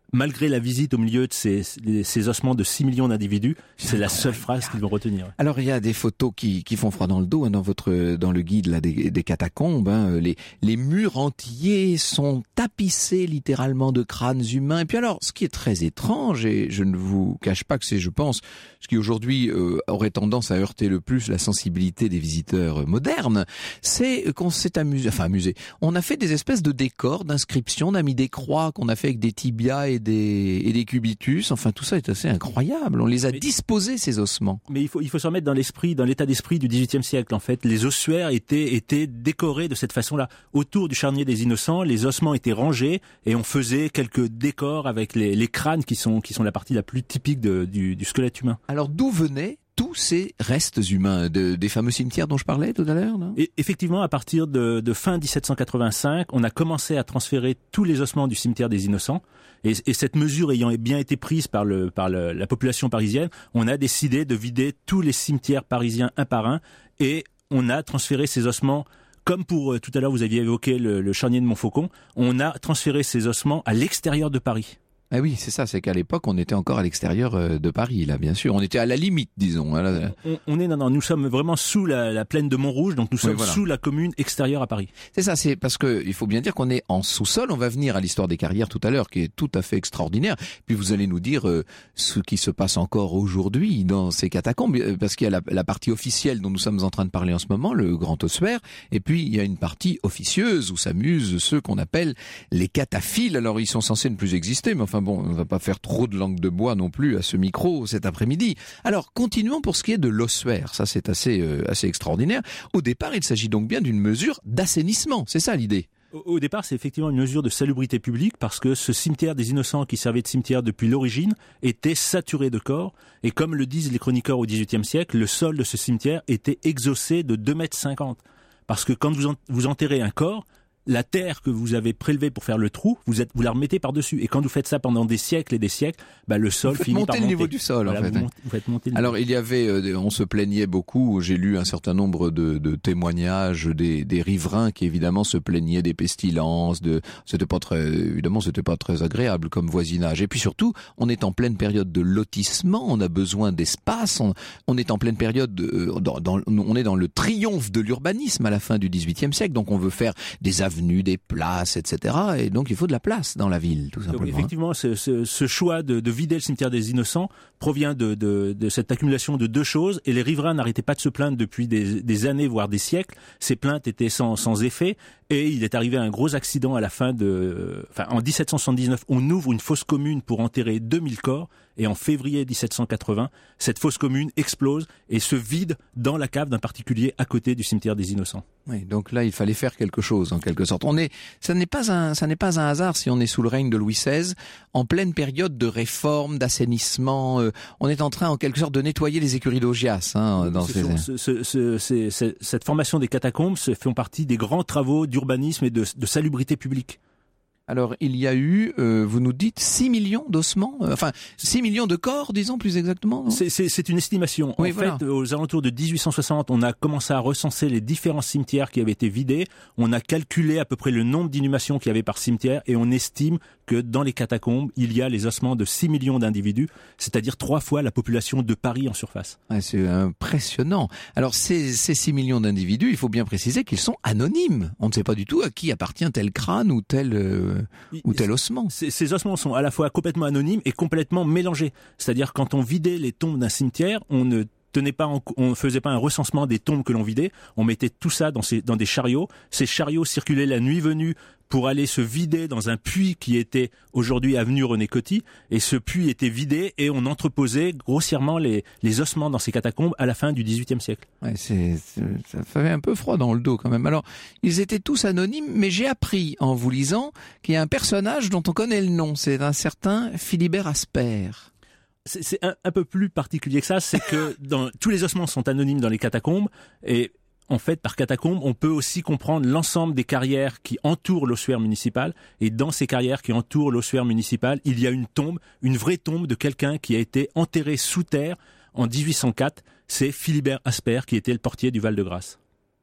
malgré la visite au milieu de ces, ces ossements de six millions d'individus, c'est la seule phrase qu'ils vont retenir. Alors il y a des photos qui, qui font froid dans le dos hein, dans votre dans le guide là des, des catacombes. Hein, les les murs entiers sont tapissés littéralement de crânes humains. Et puis alors, ce qui est très étrange, et je ne vous cache pas que c'est, je pense, ce qui aujourd'hui euh, aurait tendance à heurter le plus la sensibilité des visiteurs modernes, c'est qu'on s'est amusé, enfin amusé. On a fait des espèces de décors, d'inscriptions, on a mis des croix qu'on a fait avec des tibias et des et des cubitus. Enfin, tout ça est assez incroyable. On les a mais, disposés, ces ossements. Mais il faut il faut se remettre dans l'esprit, dans l'état d'esprit du dix-huitième siècle. En fait, les ossuaires étaient étaient décorés de cette façon-là. Autour du charnier des Innocents, les ossements étaient rangés et on faisait quelques décors avec les, les crânes qui sont qui sont la partie la plus typique de, du, du squelette humain. Alors, d'où venaient tous ces restes humains de, des fameux cimetières dont je parlais tout à l'heure, non ? Et effectivement, à partir de, de fin dix-sept cent quatre-vingt-cinq, on a commencé à transférer tous les ossements du cimetière des Innocents. Et, et cette mesure ayant bien été prise par, le, par le, la population parisienne, on a décidé de vider tous les cimetières parisiens un par un et on a transféré ces ossements. Comme pour euh, tout à l'heure, vous aviez évoqué le, le charnier de Montfaucon, on a transféré ces ossements à l'extérieur de Paris. Ah oui, c'est ça, c'est qu'à l'époque, on était encore à l'extérieur de Paris, là, bien sûr. On était à la limite, disons. Là. On, on est, non, non, nous sommes vraiment sous la, la plaine de Montrouge, donc nous sommes oui, voilà. sous la commune extérieure à Paris. C'est ça, c'est parce que il faut bien dire qu'on est en sous-sol. On va venir à l'histoire des carrières tout à l'heure, qui est tout à fait extraordinaire. Puis vous allez nous dire euh, ce qui se passe encore aujourd'hui dans ces catacombes, parce qu'il y a la, la partie officielle dont nous sommes en train de parler en ce moment, le grand ossuaire, et puis il y a une partie officieuse où s'amusent ceux qu'on appelle les cataphiles. Alors ils sont censés ne plus exister, mais enfin bon, on va pas faire trop de langue de bois non plus à ce micro cet après-midi. Alors, continuons pour ce qui est de l'ossuaire. Ça, c'est assez, euh, assez extraordinaire. Au départ, il s'agit donc bien d'une mesure d'assainissement. C'est ça l'idée. Au départ, c'est effectivement une mesure de salubrité publique parce que ce cimetière des Innocents qui servait de cimetière depuis l'origine était saturé de corps. Et comme le disent les chroniqueurs au dix-huitième siècle, le sol de ce cimetière était exhaussé de deux mètres cinquante. Parce que quand vous, en, vous enterrez un corps, la terre que vous avez prélevée pour faire le trou, vous êtes, vous la remettez par-dessus. Et quand vous faites ça pendant des siècles et des siècles, bah, le sol finit par monter. Vous faites monter le niveau du sol, voilà, en fait. Vous, montez, vous faites monter le Alors, niveau. il y avait, euh, on se plaignait beaucoup, j'ai lu un certain nombre de, de témoignages des, des riverains qui, évidemment, se plaignaient des pestilences, de, c'était pas très, évidemment, c'était pas très agréable comme voisinage. Et puis surtout, on est en pleine période de lotissement, on a besoin d'espace, on, on est en pleine période, de, dans, dans, on est dans le triomphe de l'urbanisme à la fin du dix-huitième siècle, donc on veut faire des avenues, des places, et cetera. Et donc il faut de la place dans la ville, tout simplement. Donc, effectivement, ce, ce, ce choix de, de vider le cimetière des Innocents provient de, de, de cette accumulation de deux choses. Et les riverains n'arrêtaient pas de se plaindre depuis des, des années, voire des siècles. Ces plaintes étaient sans, sans effet. Et il est arrivé un gros accident à la fin de... Enfin, en dix-sept cent soixante-dix-neuf, on ouvre une fosse commune pour enterrer deux mille corps. Et en février dix-sept cent quatre-vingts, cette fosse commune explose et se vide dans la cave d'un particulier à côté du cimetière des Innocents. Oui, donc là, il fallait faire quelque chose, en quelque sorte. On est, ça n'est pas un, ça n'est pas un hasard si on est sous le règne de Louis seize, en pleine période de réforme, d'assainissement. Euh, on est en train, en quelque sorte, de nettoyer les écuries d'Augias. Hein, dans ces... ce, ce, ce, ce, ce, cette formation des catacombes fait partie des grands travaux d'urbanisme et de, de salubrité publique. Alors, il y a eu, euh, vous nous dites, six millions d'ossements, euh, enfin, six millions de corps, disons plus exactement. C'est, c'est, c'est une estimation. Oui, en voilà. fait, aux alentours de dix-huit cent soixante, on a commencé à recenser les différents cimetières qui avaient été vidés. On a calculé à peu près le nombre d'inhumations qu'il y avait par cimetière et on estime que dans les catacombes, il y a les ossements de six millions d'individus, c'est-à-dire trois fois la population de Paris en surface. Ouais, c'est impressionnant. Alors, ces, ces six millions d'individus, il faut bien préciser qu'ils sont anonymes. On ne sait pas du tout à qui appartient tel crâne ou tel... Euh... ou tel ossement. Ces, ces ossements sont à la fois complètement anonymes et complètement mélangés. C'est-à-dire quand on vidait les tombes d'un cimetière, on ne tenait pas, en, on faisait pas un recensement des tombes que l'on vidait. On mettait tout ça dans, ces, dans des chariots. Ces chariots circulaient la nuit venue pour aller se vider dans un puits qui était aujourd'hui avenue René Coty. Et ce puits était vidé et on entreposait grossièrement les, les ossements dans ces catacombes à la fin du dix-huitième siècle. Ouais, c'est, c'est, ça fait un peu froid dans le dos quand même. Alors, ils étaient tous anonymes, mais j'ai appris en vous lisant qu'il y a un personnage dont on connaît le nom. C'est un certain Philibert Asper. C'est, c'est un, un peu plus particulier que ça. C'est que dans, tous les ossements sont anonymes dans les catacombes et en fait, par catacombe, on peut aussi comprendre l'ensemble des carrières qui entourent l'ossuaire municipal. Et dans ces carrières qui entourent l'ossuaire municipal, il y a une tombe, une vraie tombe de quelqu'un qui a été enterré sous terre en dix-huit cent quatre. C'est Philibert Asper qui était le portier du Val-de-Grâce.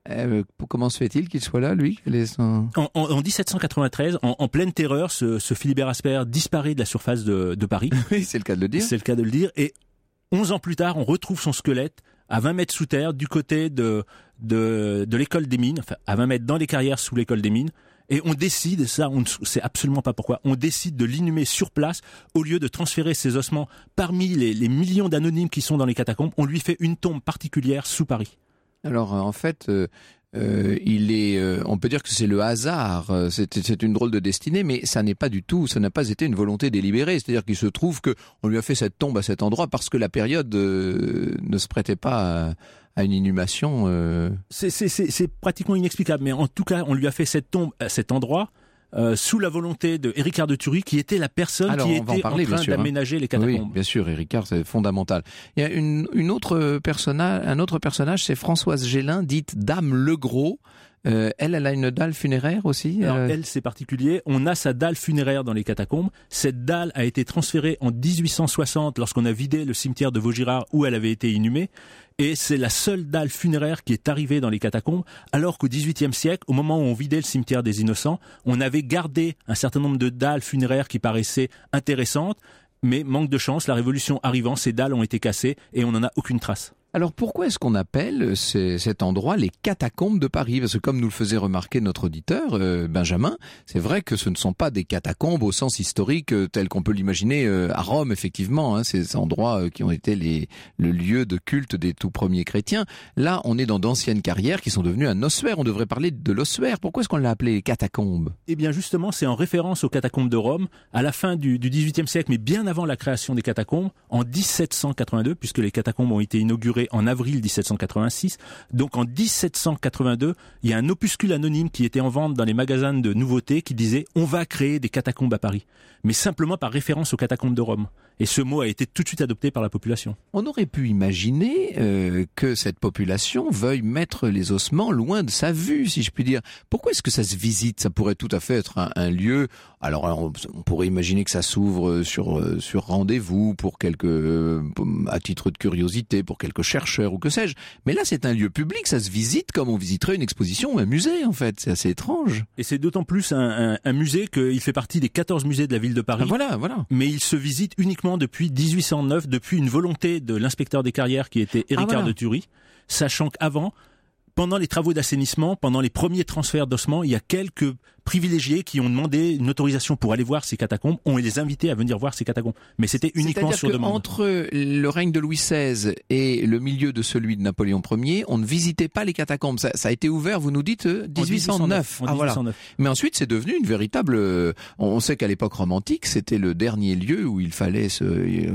Euh, comment se fait-il qu'il soit là, lui? Quel est son... en, en, en dix-sept cent quatre-vingt-treize, en, en pleine terreur, ce, ce Philibert Asper disparaît de la surface de, de Paris. Oui, c'est le cas de le dire. C'est le cas de le dire. Et onze ans plus tard, on retrouve son squelette à vingt mètres sous terre, du côté de, de, de l'école des mines, enfin, à vingt mètres dans les carrières sous l'école des mines. Et on décide, ça, on ne sait absolument pas pourquoi, on décide de l'inhumer sur place au lieu de transférer ses ossements parmi les, les millions d'anonymes qui sont dans les catacombes. On lui fait une tombe particulière sous Paris. Alors, en fait, euh, euh, il est, euh, on peut dire que c'est le hasard. C'est, c'est une drôle de destinée, mais ça n'est pas du tout, ça n'a pas été une volonté délibérée. C'est-à-dire qu'il se trouve que on lui a fait cette tombe à cet endroit parce que la période euh, ne se prêtait pas à, à une inhumation. Euh... C'est, c'est, c'est, c'est pratiquement inexplicable, mais en tout cas, on lui a fait cette tombe à cet endroit. Euh, sous la volonté de Éricard de Thury, qui était la personne Alors, qui on va était en, parler, en train bien sûr, d'aménager hein. les catacombes. Oui, bien sûr, Éricard, c'est fondamental. Il y a une, une autre personnage, un autre personnage, c'est Françoise Gélin, dite Dame Legros. Euh, elle, elle a une dalle funéraire aussi. Alors, euh... elle, c'est particulier. On a sa dalle funéraire dans les catacombes. Cette dalle a été transférée en dix-huit cent soixante lorsqu'on a vidé le cimetière de Vaugirard où elle avait été inhumée. Et c'est la seule dalle funéraire qui est arrivée dans les catacombes, alors qu'au dix-huitième siècle, au moment où on vidait le cimetière des Innocents, on avait gardé un certain nombre de dalles funéraires qui paraissaient intéressantes, mais manque de chance, la Révolution arrivant, ces dalles ont été cassées et on n'en a aucune trace. Alors pourquoi est-ce qu'on appelle ces, cet endroit les catacombes de Paris? Parce que comme nous le faisait remarquer notre auditeur, euh, Benjamin, c'est vrai que ce ne sont pas des catacombes au sens historique euh, tel qu'on peut l'imaginer euh, à Rome, effectivement, hein, ces endroits euh, qui ont été les, le lieu de culte des tout premiers chrétiens. Là, on est dans d'anciennes carrières qui sont devenues un ossuaire. On devrait parler de l'ossuaire. Pourquoi est-ce qu'on l'a appelé les catacombes? Eh bien justement, c'est en référence aux catacombes de Rome, à la fin du, du dix-huitième siècle, mais bien avant la création des catacombes, en dix-sept cent quatre-vingt-deux, puisque les catacombes ont été inaugurées en avril dix-sept cent quatre-vingt-six. Donc en dix-sept cent quatre-vingt-deux, il y a un opuscule anonyme qui était en vente dans les magasins de nouveautés qui disait « On va créer des catacombes à Paris », mais simplement par référence aux catacombes de Rome. Et ce mot a été tout de suite adopté par la population. On aurait pu imaginer euh, que cette population veuille mettre les ossements loin de sa vue, si je puis dire. Pourquoi est-ce que ça se visite? Ça pourrait tout à fait être un, un lieu... Alors on, on pourrait imaginer que ça s'ouvre sur, sur rendez-vous, pour quelques, euh, à titre de curiosité, pour quelques chercheurs ou que sais-je. Mais là, c'est un lieu public, ça se visite comme on visiterait une exposition ou un musée, en fait. C'est assez étrange. Et c'est d'autant plus un, un, un musée qu'il fait partie des quatorze musées de la ville de Paris. Ah, voilà, voilà. Mais il se visite uniquement depuis dix-huit cent neuf, depuis une volonté de l'inspecteur des carrières qui était Éricard ah, voilà. de Thury, sachant qu'avant, pendant les travaux d'assainissement, pendant les premiers transferts d'ossements, il y a quelques privilégiés qui ont demandé une autorisation pour aller voir ces catacombes, on les invitait à venir voir ces catacombes. Mais c'était uniquement sur demande. Entre le règne de Louis seize et le milieu de celui de Napoléon Ier, on ne visitait pas les catacombes. Ça, ça a été ouvert, vous nous dites, dix-huit cent neuf. En ah, dix-huit cent neuf. Voilà. Mais ensuite, c'est devenu une véritable... On sait qu'à l'époque romantique, c'était le dernier lieu où il fallait se...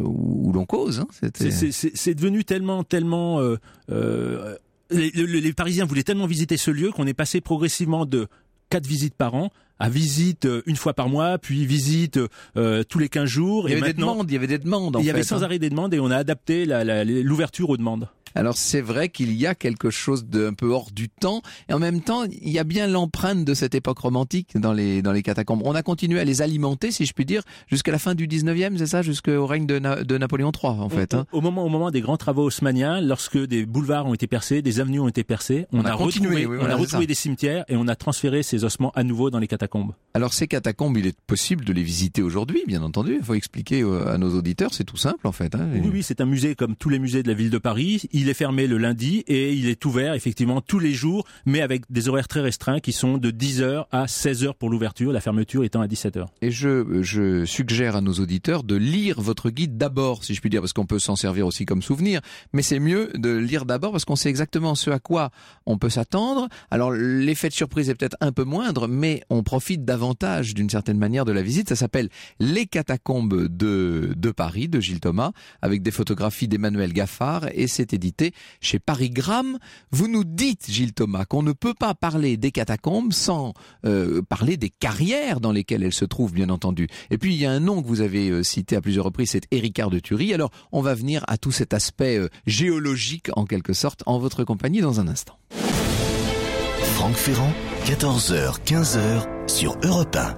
où l'on cause. Hein. C'est, c'est, c'est, c'est devenu tellement, tellement... Euh, euh, les, les, les Parisiens voulaient tellement visiter ce lieu qu'on est passé progressivement de quatre visites par an à visite une fois par mois, puis visite euh, tous les quinze jours. Il y et avait maintenant, des demandes, il y avait des demandes en Il y fait, avait sans hein. arrêt des demandes et on a adapté la, la, l'ouverture aux demandes. Alors c'est vrai qu'il y a quelque chose d'un peu hors du temps et en même temps il y a bien l'empreinte de cette époque romantique dans les dans les catacombes. On a continué à les alimenter, si je puis dire, jusqu'à la fin du dix-neuvième, c'est ça, jusqu'au règne de, Na- de Napoléon trois en fait. Au, hein. au moment au moment des grands travaux haussmanniens, lorsque des boulevards ont été percés, des avenues ont été percées, on, on a, a continué, retrouvé, oui, voilà, on a retrouvé des cimetières et on a transféré ces ossements à nouveau dans les catacombes. Alors ces catacombes, il est possible de les visiter aujourd'hui, bien entendu. Il faut expliquer à nos auditeurs, c'est tout simple en fait. Hein. Oui, oui, c'est un musée comme tous les musées de la ville de Paris. Il est fermé le lundi et il est ouvert effectivement tous les jours, mais avec des horaires très restreints qui sont de dix heures à seize heures pour l'ouverture, la fermeture étant à dix-sept heures. Et je, je suggère à nos auditeurs de lire votre guide d'abord, si je puis dire, parce qu'on peut s'en servir aussi comme souvenir, mais c'est mieux de lire d'abord parce qu'on sait exactement ce à quoi on peut s'attendre. Alors l'effet de surprise est peut-être un peu moindre, mais on profite davantage d'une certaine manière de la visite. Ça s'appelle Les catacombes de, de Paris, de Gilles Thomas, avec des photographies d'Emmanuel Gaffard, et c'est édité chez Parigramme. Vous nous dites, Gilles Thomas, qu'on ne peut pas parler des catacombes sans euh, parler des carrières dans lesquelles elles se trouvent, bien entendu. Et puis, il y a un nom que vous avez euh, cité à plusieurs reprises, c'est Éricard de Thury. Alors, on va venir à tout cet aspect euh, géologique, en quelque sorte, en votre compagnie dans un instant. Franck Ferrand, quatorze heures, quinze heures, sur Europe un.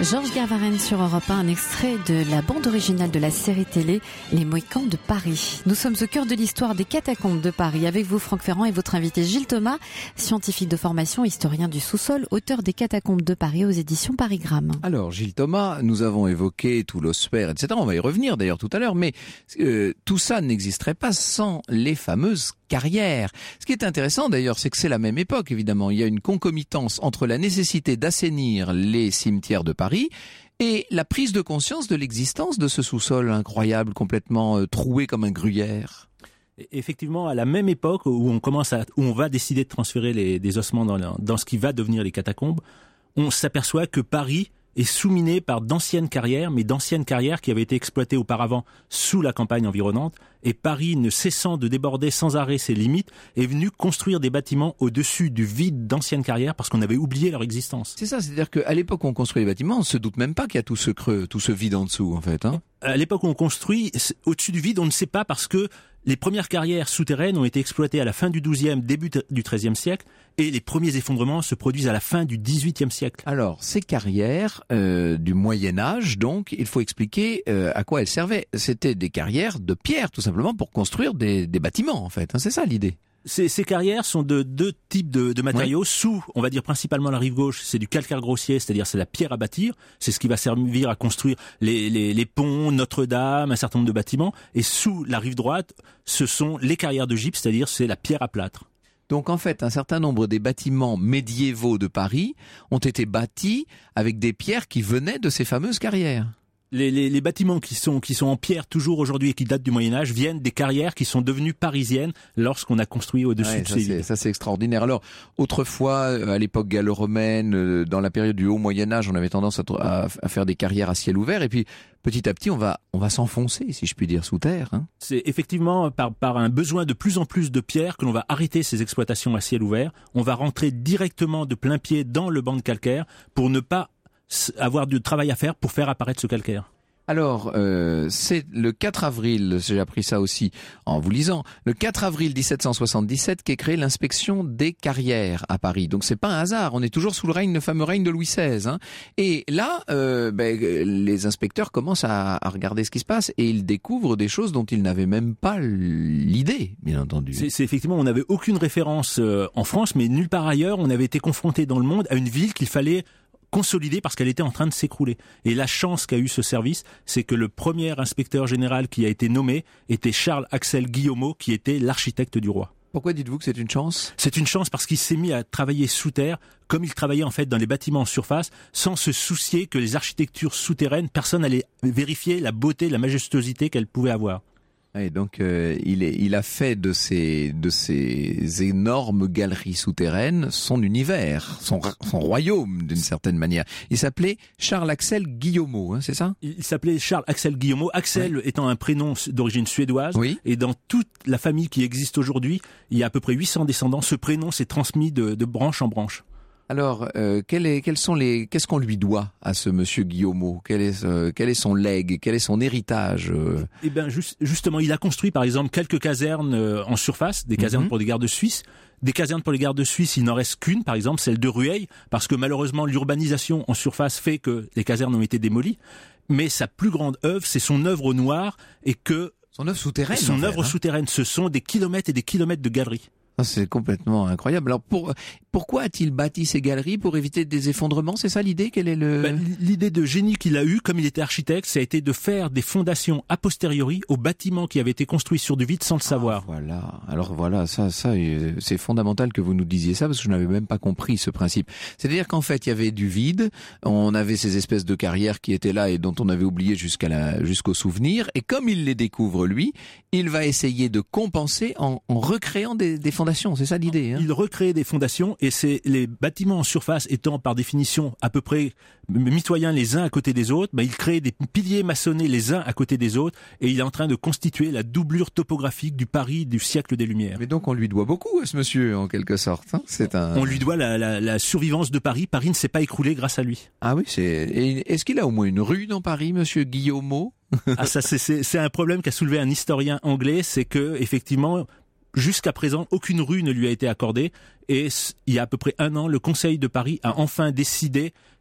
Georges Garvarène sur Europe un, un extrait de la bande originale de la série télé Les Mohicans de Paris. Nous sommes au cœur de l'histoire des catacombes de Paris avec vous Franck Ferrand et votre invité Gilles Thomas, scientifique de formation, historien du sous-sol, auteur des catacombes de Paris aux éditions Parigramme. Alors Gilles Thomas, nous avons évoqué tout l'ossuaire, et cetera. On va y revenir d'ailleurs tout à l'heure, mais euh, tout ça n'existerait pas sans les fameuses carrières. Ce qui est intéressant d'ailleurs, c'est que c'est la même époque évidemment. Il y a une concomitance entre la nécessité d'assainir les cimetières de Paris et la prise de conscience de l'existence de ce sous-sol incroyable, complètement euh, troué comme un gruyère. Effectivement, à la même époque où on commence à, où on va décider de transférer les, des ossements dans, dans ce qui va devenir les catacombes, on s'aperçoit que Paris est sous-miné par d'anciennes carrières, mais d'anciennes carrières qui avaient été exploitées auparavant sous la campagne environnante. Et Paris, ne cessant de déborder sans arrêt ses limites, est venu construire des bâtiments au-dessus du vide d'anciennes carrières parce qu'on avait oublié leur existence. C'est ça, c'est-à-dire qu'à l'époque où on construit les bâtiments, on se doute même pas qu'il y a tout ce creux, tout ce vide en dessous en fait. Hein. À l'époque où on construit, au-dessus du vide, on ne sait pas parce que les premières carrières souterraines ont été exploitées à la fin du douzième, début du treizième siècle, et les premiers effondrements se produisent à la fin du dix-huitième siècle. Alors, ces carrières euh, du Moyen-Âge, donc, il faut expliquer euh, à quoi elles servaient. C'était des carrières de pierre, tout simplement, pour construire des, des bâtiments, en fait. Hein, c'est ça l'idée. Ces, ces carrières sont de deux types de, de matériaux. Oui. Sous, on va dire principalement la rive gauche, c'est du calcaire grossier, c'est-à-dire c'est la pierre à bâtir. C'est ce qui va servir à construire les, les, les ponts, Notre-Dame, un certain nombre de bâtiments. Et sous la rive droite, ce sont les carrières de gypse, c'est-à-dire c'est la pierre à plâtre. Donc en fait, un certain nombre des bâtiments médiévaux de Paris ont été bâtis avec des pierres qui venaient de ces fameuses carrières. Les, les, les bâtiments qui sont, qui sont en pierre toujours aujourd'hui et qui datent du Moyen-Âge viennent des carrières qui sont devenues parisiennes lorsqu'on a construit au-dessus ouais, de ça ces c'est, villes. Ça c'est extraordinaire. Alors, autrefois, à l'époque gallo-romaine, dans la période du Haut Moyen-Âge, on avait tendance à, à, à faire des carrières à ciel ouvert et puis petit à petit, on va, on va s'enfoncer, si je puis dire, sous terre. Hein. C'est effectivement par, par un besoin de plus en plus de pierres que l'on va arrêter ces exploitations à ciel ouvert. On va rentrer directement de plein pied dans le banc de calcaire pour ne pas avoir du travail à faire pour faire apparaître ce calcaire. Alors, euh, c'est le quatre avril, j'ai appris ça aussi en vous lisant, le quatre avril dix-sept cent soixante-dix-sept qu'est créée l'inspection des carrières à Paris. Donc c'est pas un hasard, on est toujours sous le règne, le fameux règne de Louis seize. Hein. Et là, euh, ben, les inspecteurs commencent à, à regarder ce qui se passe et ils découvrent des choses dont ils n'avaient même pas l'idée, bien entendu. C'est, c'est effectivement, on n'avait aucune référence euh, en France, mais nulle part ailleurs, on avait été confronté dans le monde à une ville qu'il fallait consolidée parce qu'elle était en train de s'écrouler. Et la chance qu'a eu ce service, c'est que le premier inspecteur général qui a été nommé était Charles-Axel Guillaumeau, qui était l'architecte du roi. Pourquoi dites-vous que c'est une chance ? C'est une chance parce qu'il s'est mis à travailler sous terre, comme il travaillait en fait dans les bâtiments en surface, sans se soucier que les architectures souterraines, personne n'allait vérifier la beauté, la majestuosité qu'elles pouvaient avoir. Et donc euh, il, est, il a fait de ces, de ces énormes galeries souterraines son univers, son, son royaume d'une certaine manière. Il s'appelait Charles-Axel Guillaumeau, hein, c'est ça ? Il s'appelait Charles-Axel Guillaumeau, Axel ouais. étant un prénom d'origine suédoise. Oui. Et dans toute la famille qui existe aujourd'hui, il y a à peu près huit cents descendants. Ce prénom s'est transmis de, de branche en branche. Alors, euh, quel est, quels sont les, qu'est-ce qu'on lui doit à ce monsieur Guillaumeau ? Quel est, euh, quel est son legs ? Quel est son héritage euh... Eh ben, juste, justement, il a construit, par exemple, quelques casernes euh, en surface, des casernes mm-hmm. pour des gardes suisses. Des casernes pour les gardes suisses, il n'en reste qu'une, par exemple, celle de Rueil, parce que malheureusement, l'urbanisation en surface fait que les casernes ont été démolies. Mais sa plus grande œuvre, c'est son œuvre au noir, et que son œuvre souterraine. Son œuvre hein. souterraine, ce sont des kilomètres et des kilomètres de galeries. C'est complètement incroyable. Alors pour, pourquoi a-t-il bâti ces galeries ? Pour éviter des effondrements, c'est ça l'idée ? Quel est le... ben, l'idée de génie qu'il a eue, comme il était architecte, ça a été de faire des fondations a posteriori aux bâtiments qui avaient été construits sur du vide sans le savoir. Ah, voilà. Alors voilà, ça, ça, c'est fondamental que vous nous disiez ça parce que je n'avais même pas compris ce principe. C'est-à-dire qu'en fait, il y avait du vide, on avait ces espèces de carrières qui étaient là et dont on avait oublié jusqu'à la, jusqu'au souvenir. Et comme il les découvre lui, il va essayer de compenser en, en recréant des, des fondations. C'est ça l'idée. Hein. Il recrée des fondations et c'est les bâtiments en surface étant par définition à peu près mitoyens les uns à côté des autres, ben il crée des piliers maçonnés les uns à côté des autres et il est en train de constituer la doublure topographique du Paris du siècle des Lumières. Mais donc on lui doit beaucoup à ce monsieur en quelque sorte. Hein. C'est un... On lui doit la, la, la survivance de Paris. Paris ne s'est pas écroulé grâce à lui. Ah oui, c'est. Et est-ce qu'il a au moins une rue dans Paris, monsieur Guillaumeau ? Ah ça c'est, c'est, c'est un problème qu'a soulevé un historien anglais, c'est que effectivement jusqu'à présent, aucune rue ne lui a été accordée et il y a à peu près un an, le Conseil de Paris a enfin décidé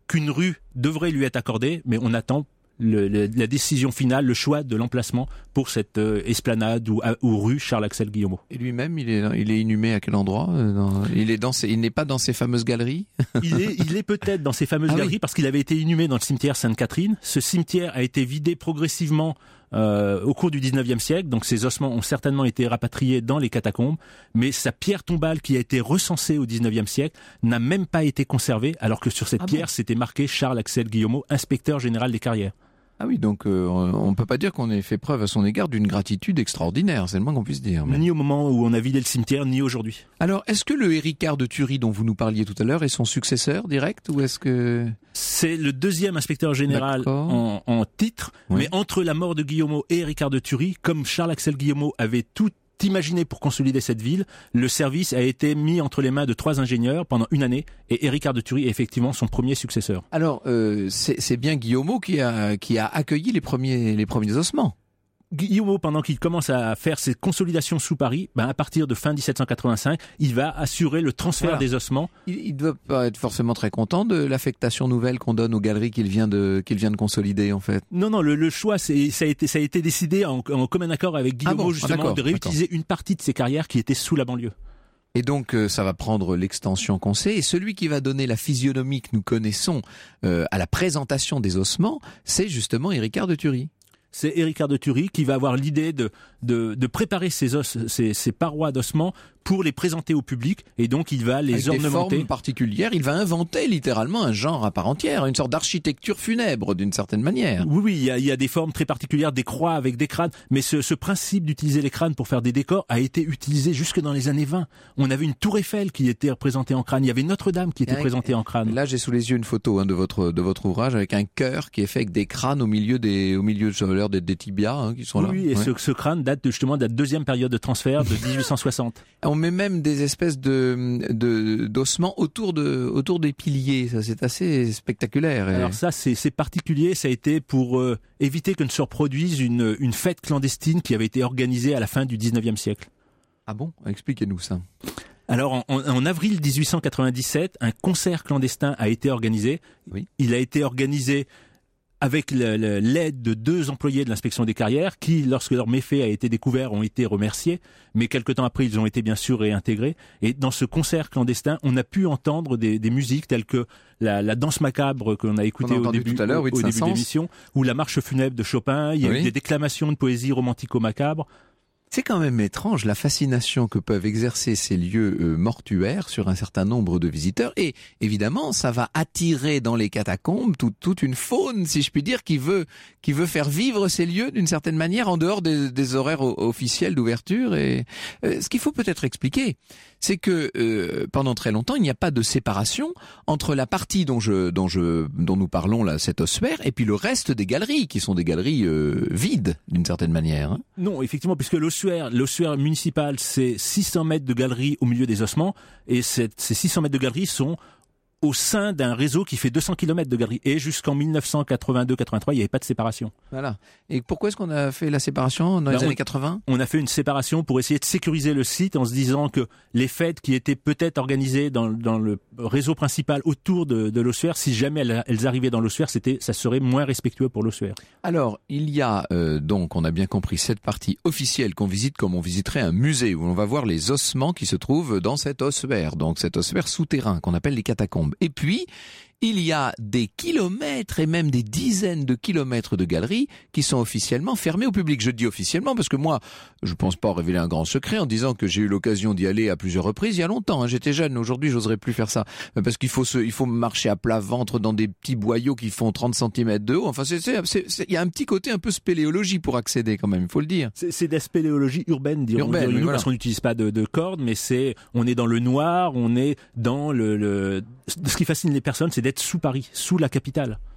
qu'une rue devrait lui être accordée, mais on attend Le, le, la décision finale, le choix de l'emplacement pour cette euh, esplanade ou, ou rue Charles-Axel Guillemot. Et lui-même, il est, il est inhumé à quel endroit? dans, il, est dans ces, il n'est pas dans ces fameuses galeries? il, est, il est peut-être dans ces fameuses ah galeries oui. parce qu'il avait été inhumé dans le cimetière Sainte-Catherine. Ce cimetière a été vidé progressivement euh, au cours du dix-neuvième siècle, donc ses ossements ont certainement été rapatriés dans les catacombes, mais sa pierre tombale qui a été recensée au dix-neuvième siècle n'a même pas été conservée, alors que sur cette ah pierre, bon c'était marqué Charles-Axel Guillemot, inspecteur général des carrières. Ah oui, donc euh, on ne peut pas dire qu'on ait fait preuve à son égard d'une gratitude extraordinaire, c'est le moins qu'on puisse dire. Mais... Ni au moment où on a vidé le cimetière, ni aujourd'hui. Alors, est-ce que le Héricard de Thury dont vous nous parliez tout à l'heure est son successeur direct ou est-ce que... C'est le deuxième inspecteur général en, en titre, oui. mais entre la mort de Guillemot et Héricard de Thury, comme Charles-Axel Guillemot avait tout imaginé pour consolider cette ville, le service a été mis entre les mains de trois ingénieurs pendant une année et Héricard de Thury est effectivement son premier successeur. Alors, euh, c'est, c'est bien Guillemot qui a, qui a accueilli les premiers, les premiers ossements. Guillemot, pendant qu'il commence à faire ses consolidations sous Paris, ben à partir de fin dix-sept cent quatre-vingt-cinq, il va assurer le transfert voilà. des ossements. Il ne doit pas être forcément très content de l'affectation nouvelle qu'on donne aux galeries qu'il vient de qu'il vient de consolider en fait. Non, non, le, le choix, c'est, ça a été ça a été décidé en, en commun accord avec Guillemot ah bon, justement ah de réutiliser d'accord. une partie de ses carrières qui était sous la banlieue. Et donc euh, ça va prendre l'extension qu'on sait. Et celui qui va donner la physionomie que nous connaissons euh, à la présentation des ossements, c'est justement Héricard de Thury. C'est Héricard de Thury qui va avoir l'idée de, de, de préparer ces, os, ces, ces parois d'ossements pour les présenter au public et donc il va les avec ornementer. Des formes particulières, il va inventer littéralement un genre à part entière, une sorte d'architecture funèbre d'une certaine manière. Oui, oui, il y a, il y a des formes très particulières, des croix avec des crânes, mais ce, ce principe d'utiliser les crânes pour faire des décors a été utilisé jusque dans les années vingt. On avait une tour Eiffel qui était représentée en crâne, il y avait Notre-Dame qui était avec, présentée en crâne. Là, j'ai sous les yeux une photo hein, de votre de votre ouvrage avec un cœur qui est fait avec des crânes au milieu des au milieu de des, des tibias hein, qui sont oui, là. Oui, et ouais. ce, ce crâne date de, justement de la deuxième période de transfert de dix-huit cent soixante. On met même des espèces de, de d'ossements autour de autour des piliers, ça c'est assez spectaculaire. Et... Alors ça c'est, c'est particulier, ça a été pour euh, éviter que ne se reproduise une, une fête clandestine qui avait été organisée à la fin du dix-neuvième siècle. Ah bon ? Expliquez-nous ça. Alors en, en, en avril dix-huit cent quatre-vingt-dix-sept, un concert clandestin a été organisé. Oui. Il a été organisé avec le, le, l'aide de deux employés de l'inspection des carrières qui, lorsque leur méfait a été découvert, ont été remerciés, mais quelque temps après, ils ont été bien sûr réintégrés. Et dans ce concert clandestin, on a pu entendre des, des musiques telles que la, la danse macabre qu'on a écoutée au début, tout à l'heure, oui, au, au début de l'émission, ou la marche funèbre de Chopin. Il y a oui. eu des déclamations de poésie romantico-macabre. C'est quand même étrange la fascination que peuvent exercer ces lieux euh, mortuaires sur un certain nombre de visiteurs et évidemment ça va attirer dans les catacombes tout, toute une faune si je puis dire qui veut qui veut faire vivre ces lieux d'une certaine manière en dehors des, des horaires o- officiels d'ouverture et euh, ce qu'il faut peut-être expliquer c'est que euh, pendant très longtemps il n'y a pas de séparation entre la partie dont je dont je dont nous parlons là cet ossuaire et puis le reste des galeries qui sont des galeries euh, vides d'une certaine manière. Hein. Non effectivement puisque le L'ossuaire municipal, c'est six cents mètres de galerie au milieu des ossements, et cette, ces six cents mètres de galerie sont au sein d'un réseau qui fait deux cents kilomètres de galerie. Et jusqu'en dix-neuf cent quatre-vingt-deux quatre-vingt-trois, il n'y avait pas de séparation. Voilà. Et pourquoi est-ce qu'on a fait la séparation dans ben les on, années quatre-vingts ? On a fait une séparation pour essayer de sécuriser le site en se disant que les fêtes qui étaient peut-être organisées dans, dans le réseau principal autour de, de l'ossuaire, si jamais elles, elles arrivaient dans l'ossuaire, c'était, ça serait moins respectueux pour l'ossuaire. Alors, il y a euh, donc, on a bien compris, cette partie officielle qu'on visite comme on visiterait un musée, où on va voir les ossements qui se trouvent dans cet ossuaire, donc cet ossuaire souterrain qu'on appelle les catacombes. Et puis, il y a des kilomètres et même des dizaines de kilomètres de galeries qui sont officiellement fermées au public. Je dis officiellement parce que moi, je pense pas révéler un grand secret en disant que j'ai eu l'occasion d'y aller à plusieurs reprises il y a longtemps. Hein. J'étais jeune, aujourd'hui j'oserais plus faire ça. Parce qu'il faut se, il faut marcher à plat ventre dans des petits boyaux qui font trente centimètres de haut. Enfin, c'est, c'est, c'est, c'est, il y a un petit côté un peu spéléologie pour accéder quand même, il faut le dire. C'est, c'est de la spéléologie urbaine, dirons urbaine, nous, oui, voilà. Parce qu'on n'utilise pas de, de cordes, mais c'est, on est dans le noir, on est dans le, le, ce qui fascine les personnes, c'est d'être sous Paris, sous la capitale. Oui.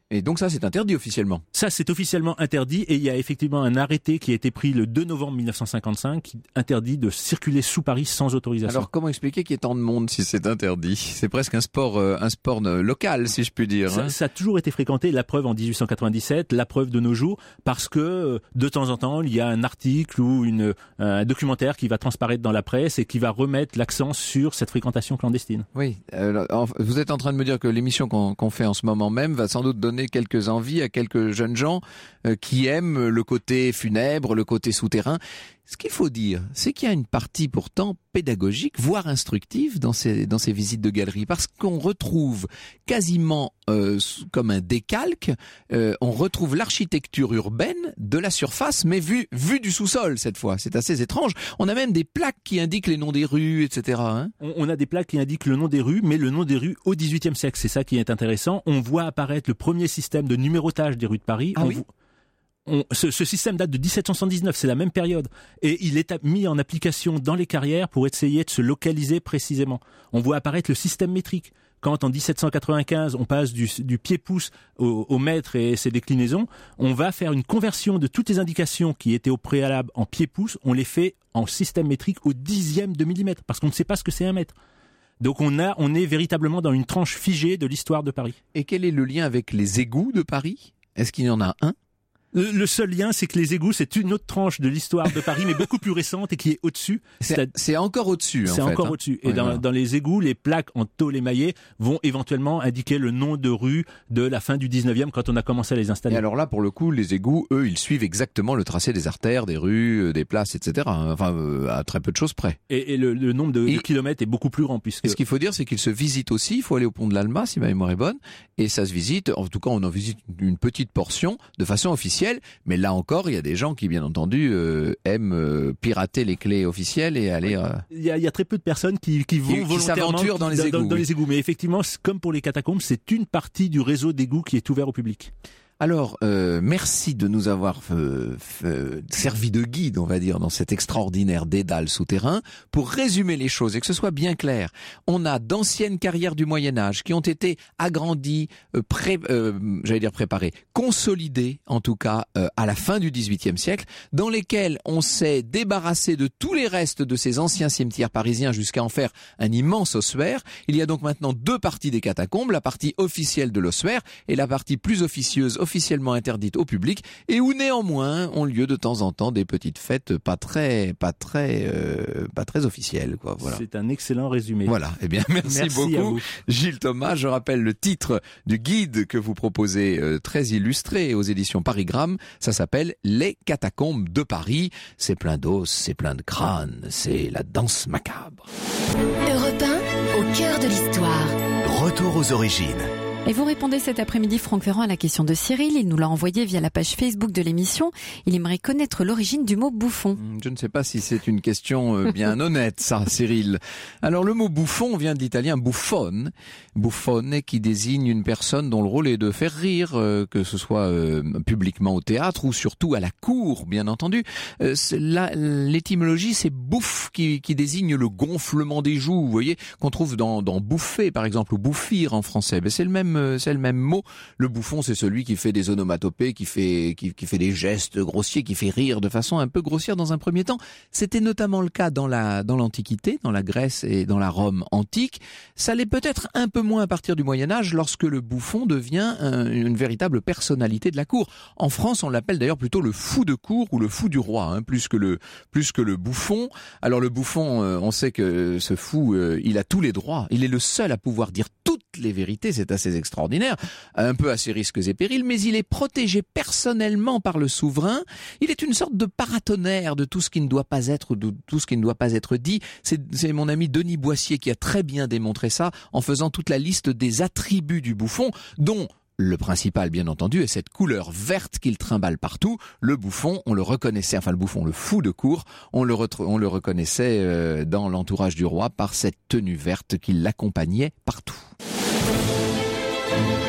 Et donc ça, c'est interdit officiellement. Ça, c'est officiellement interdit et il y a effectivement un arrêté qui a été pris le deux novembre mille neuf cent cinquante-cinq qui interdit de circuler sous Paris sans autorisation. Alors comment expliquer qu'il y ait tant de monde si c'est interdit ? C'est presque un sport, euh, un sport local, si je puis dire. Ça, hein. ça a toujours été fréquenté, la preuve en dix-huit cent quatre-vingt-dix-sept, la preuve de nos jours, parce que de temps en temps, il y a un article ou une, un documentaire qui va transparaître dans la presse et qui va remettre l'accent sur cette fréquentation clandestine. Oui, euh, vous êtes en train de me dire que l'émission qu'on, qu'on fait en ce moment même va sans doute donner quelques envies à quelques jeunes gens euh, qui aiment le côté funèbre, le côté souterrain. Ce qu'il faut dire, c'est qu'il y a une partie pourtant pédagogique, voire instructive dans ces, dans ces visites de galeries, parce qu'on retrouve quasiment euh, comme un décalque, euh, on retrouve l'architecture urbaine de la surface, mais vue, vue du sous-sol cette fois. C'est assez étrange. On a même des plaques qui indiquent les noms des rues, et cetera. Hein. On, on a des plaques qui indiquent le nom des rues, mais le nom des rues au dix-huitième siècle. C'est ça qui est intéressant. On voit apparaître le premier système de numérotage des rues de Paris. Ah on oui vo- On, ce, ce système date de dix-sept cent soixante-dix-neuf, c'est la même période. Et il est mis en application dans les carrières pour essayer de se localiser précisément. On voit apparaître le système métrique. Quand en dix-sept cent quatre-vingt-quinze, on passe du, du pied-pouce au, au mètre et ses déclinaisons, on va faire une conversion de toutes les indications qui étaient au préalable en pied-pouce, on les fait en système métrique au dixième de millimètre, parce qu'on ne sait pas ce que c'est un mètre. Donc on a, on est véritablement dans une tranche figée de l'histoire de Paris. Et quel est le lien avec les égouts de Paris ? Est-ce qu'il y en a un ? Le, le seul lien, c'est que les égouts, c'est une autre tranche de l'histoire de Paris, mais beaucoup plus récente et qui est au-dessus. C'est, c'est encore au-dessus, en C'est fait, encore hein. au-dessus. Et Ouais, dans, voilà. dans les égouts, les plaques en tôle émaillée vont éventuellement indiquer le nom de rue de la fin du dix-neuvième quand on a commencé à les installer. Et alors là, pour le coup, les égouts, eux, ils suivent exactement le tracé des artères, des rues, des places, et cetera. Enfin, euh, à très peu de choses près. Et, et le, le nombre de, Et- de kilomètres est beaucoup plus grand puisque... Et ce qu'il faut dire, c'est qu'ils se visitent aussi. Il faut aller au pont de l'Alma, si ma mémoire est bonne. Et ça se visite. En tout cas, on en visite une petite portion de façon officielle. Mais là encore, il y a des gens qui, bien entendu, euh, aiment euh, pirater les clés officielles et aller... Euh... Il y, a, il y a très peu de personnes qui, qui vont Qui- qui volontairement s'aventurent dans les égouts, dans oui. les égouts. Mais effectivement, c'est- comme pour les catacombes, c'est une partie du réseau d'égouts qui est ouvert au public. Alors, euh, merci de nous avoir euh, euh, servi de guide, on va dire, dans cet extraordinaire dédale souterrain. Pour résumer les choses et que ce soit bien clair, on a d'anciennes carrières du Moyen-Âge qui ont été agrandies, euh, pré, euh, j'allais dire préparées, consolidées, en tout cas, euh, à la fin du dix-huitième siècle, dans lesquelles on s'est débarrassé de tous les restes de ces anciens cimetières parisiens jusqu'à en faire un immense ossuaire. Il y a donc maintenant deux parties des catacombes, la partie officielle de l'ossuaire et la partie plus officieuse, officiellement interdite au public, et où néanmoins ont lieu de temps en temps des petites fêtes pas très, pas très, euh, pas très officielles, quoi. Voilà. C'est un excellent résumé. Voilà. Eh bien, merci, Merci à beaucoup, vous. Gilles Thomas. Je rappelle le titre du guide que vous proposez, euh, très illustré aux éditions Parigramme. Ça s'appelle Les catacombes de Paris. C'est plein d'os, c'est plein de crânes, c'est la danse macabre. Europe un, au cœur de l'histoire. Retour aux origines. Et vous répondez cet après-midi, Franck Ferrand, à la question de Cyril. Il nous l'a envoyé via la page Facebook de l'émission. Il aimerait connaître l'origine du mot bouffon. Je ne sais pas si c'est une question euh, bien honnête, ça, Cyril. Alors, le mot bouffon vient de l'italien buffone. Buffone, qui désigne une personne dont le rôle est de faire rire, euh, que ce soit euh, publiquement au théâtre ou surtout à la cour, bien entendu. Euh, c'est la, l'étymologie, c'est bouffe, qui, qui désigne le gonflement des joues, vous voyez, qu'on trouve dans, dans bouffer, par exemple, ou bouffir en français. Ben, c'est le même c'est le même mot. Le bouffon, c'est celui qui fait des onomatopées, qui fait, qui, qui fait des gestes grossiers, qui fait rire de façon un peu grossière dans un premier temps. C'était notamment le cas dans la, dans l'Antiquité, dans la Grèce et dans la Rome antique. Ça l'est peut-être un peu moins à partir du Moyen-Âge, lorsque le bouffon devient un, une véritable personnalité de la cour. En France, on l'appelle d'ailleurs plutôt le fou de cour ou le fou du roi, hein, plus que le, plus que le bouffon. Alors le bouffon, euh, on sait que ce fou, euh, il a tous les droits. Il est le seul à pouvoir dire toutes les vérités. C'est assez extraordinaire, un peu à ses risques et périls, mais il est protégé personnellement par le souverain. Il est une sorte de paratonnerre de tout ce qui ne doit pas être, de tout ce qui ne doit pas être dit. C'est, c'est mon ami Denis Boissier qui a très bien démontré ça en faisant toute la liste des attributs du bouffon, dont le principal, bien entendu, est cette couleur verte qu'il trimballe partout. Le bouffon, on le reconnaissait, enfin le bouffon, le fou de cour, on le, retr- on le reconnaissait euh, dans l'entourage du roi par cette tenue verte qui l'accompagnait partout. Thank you.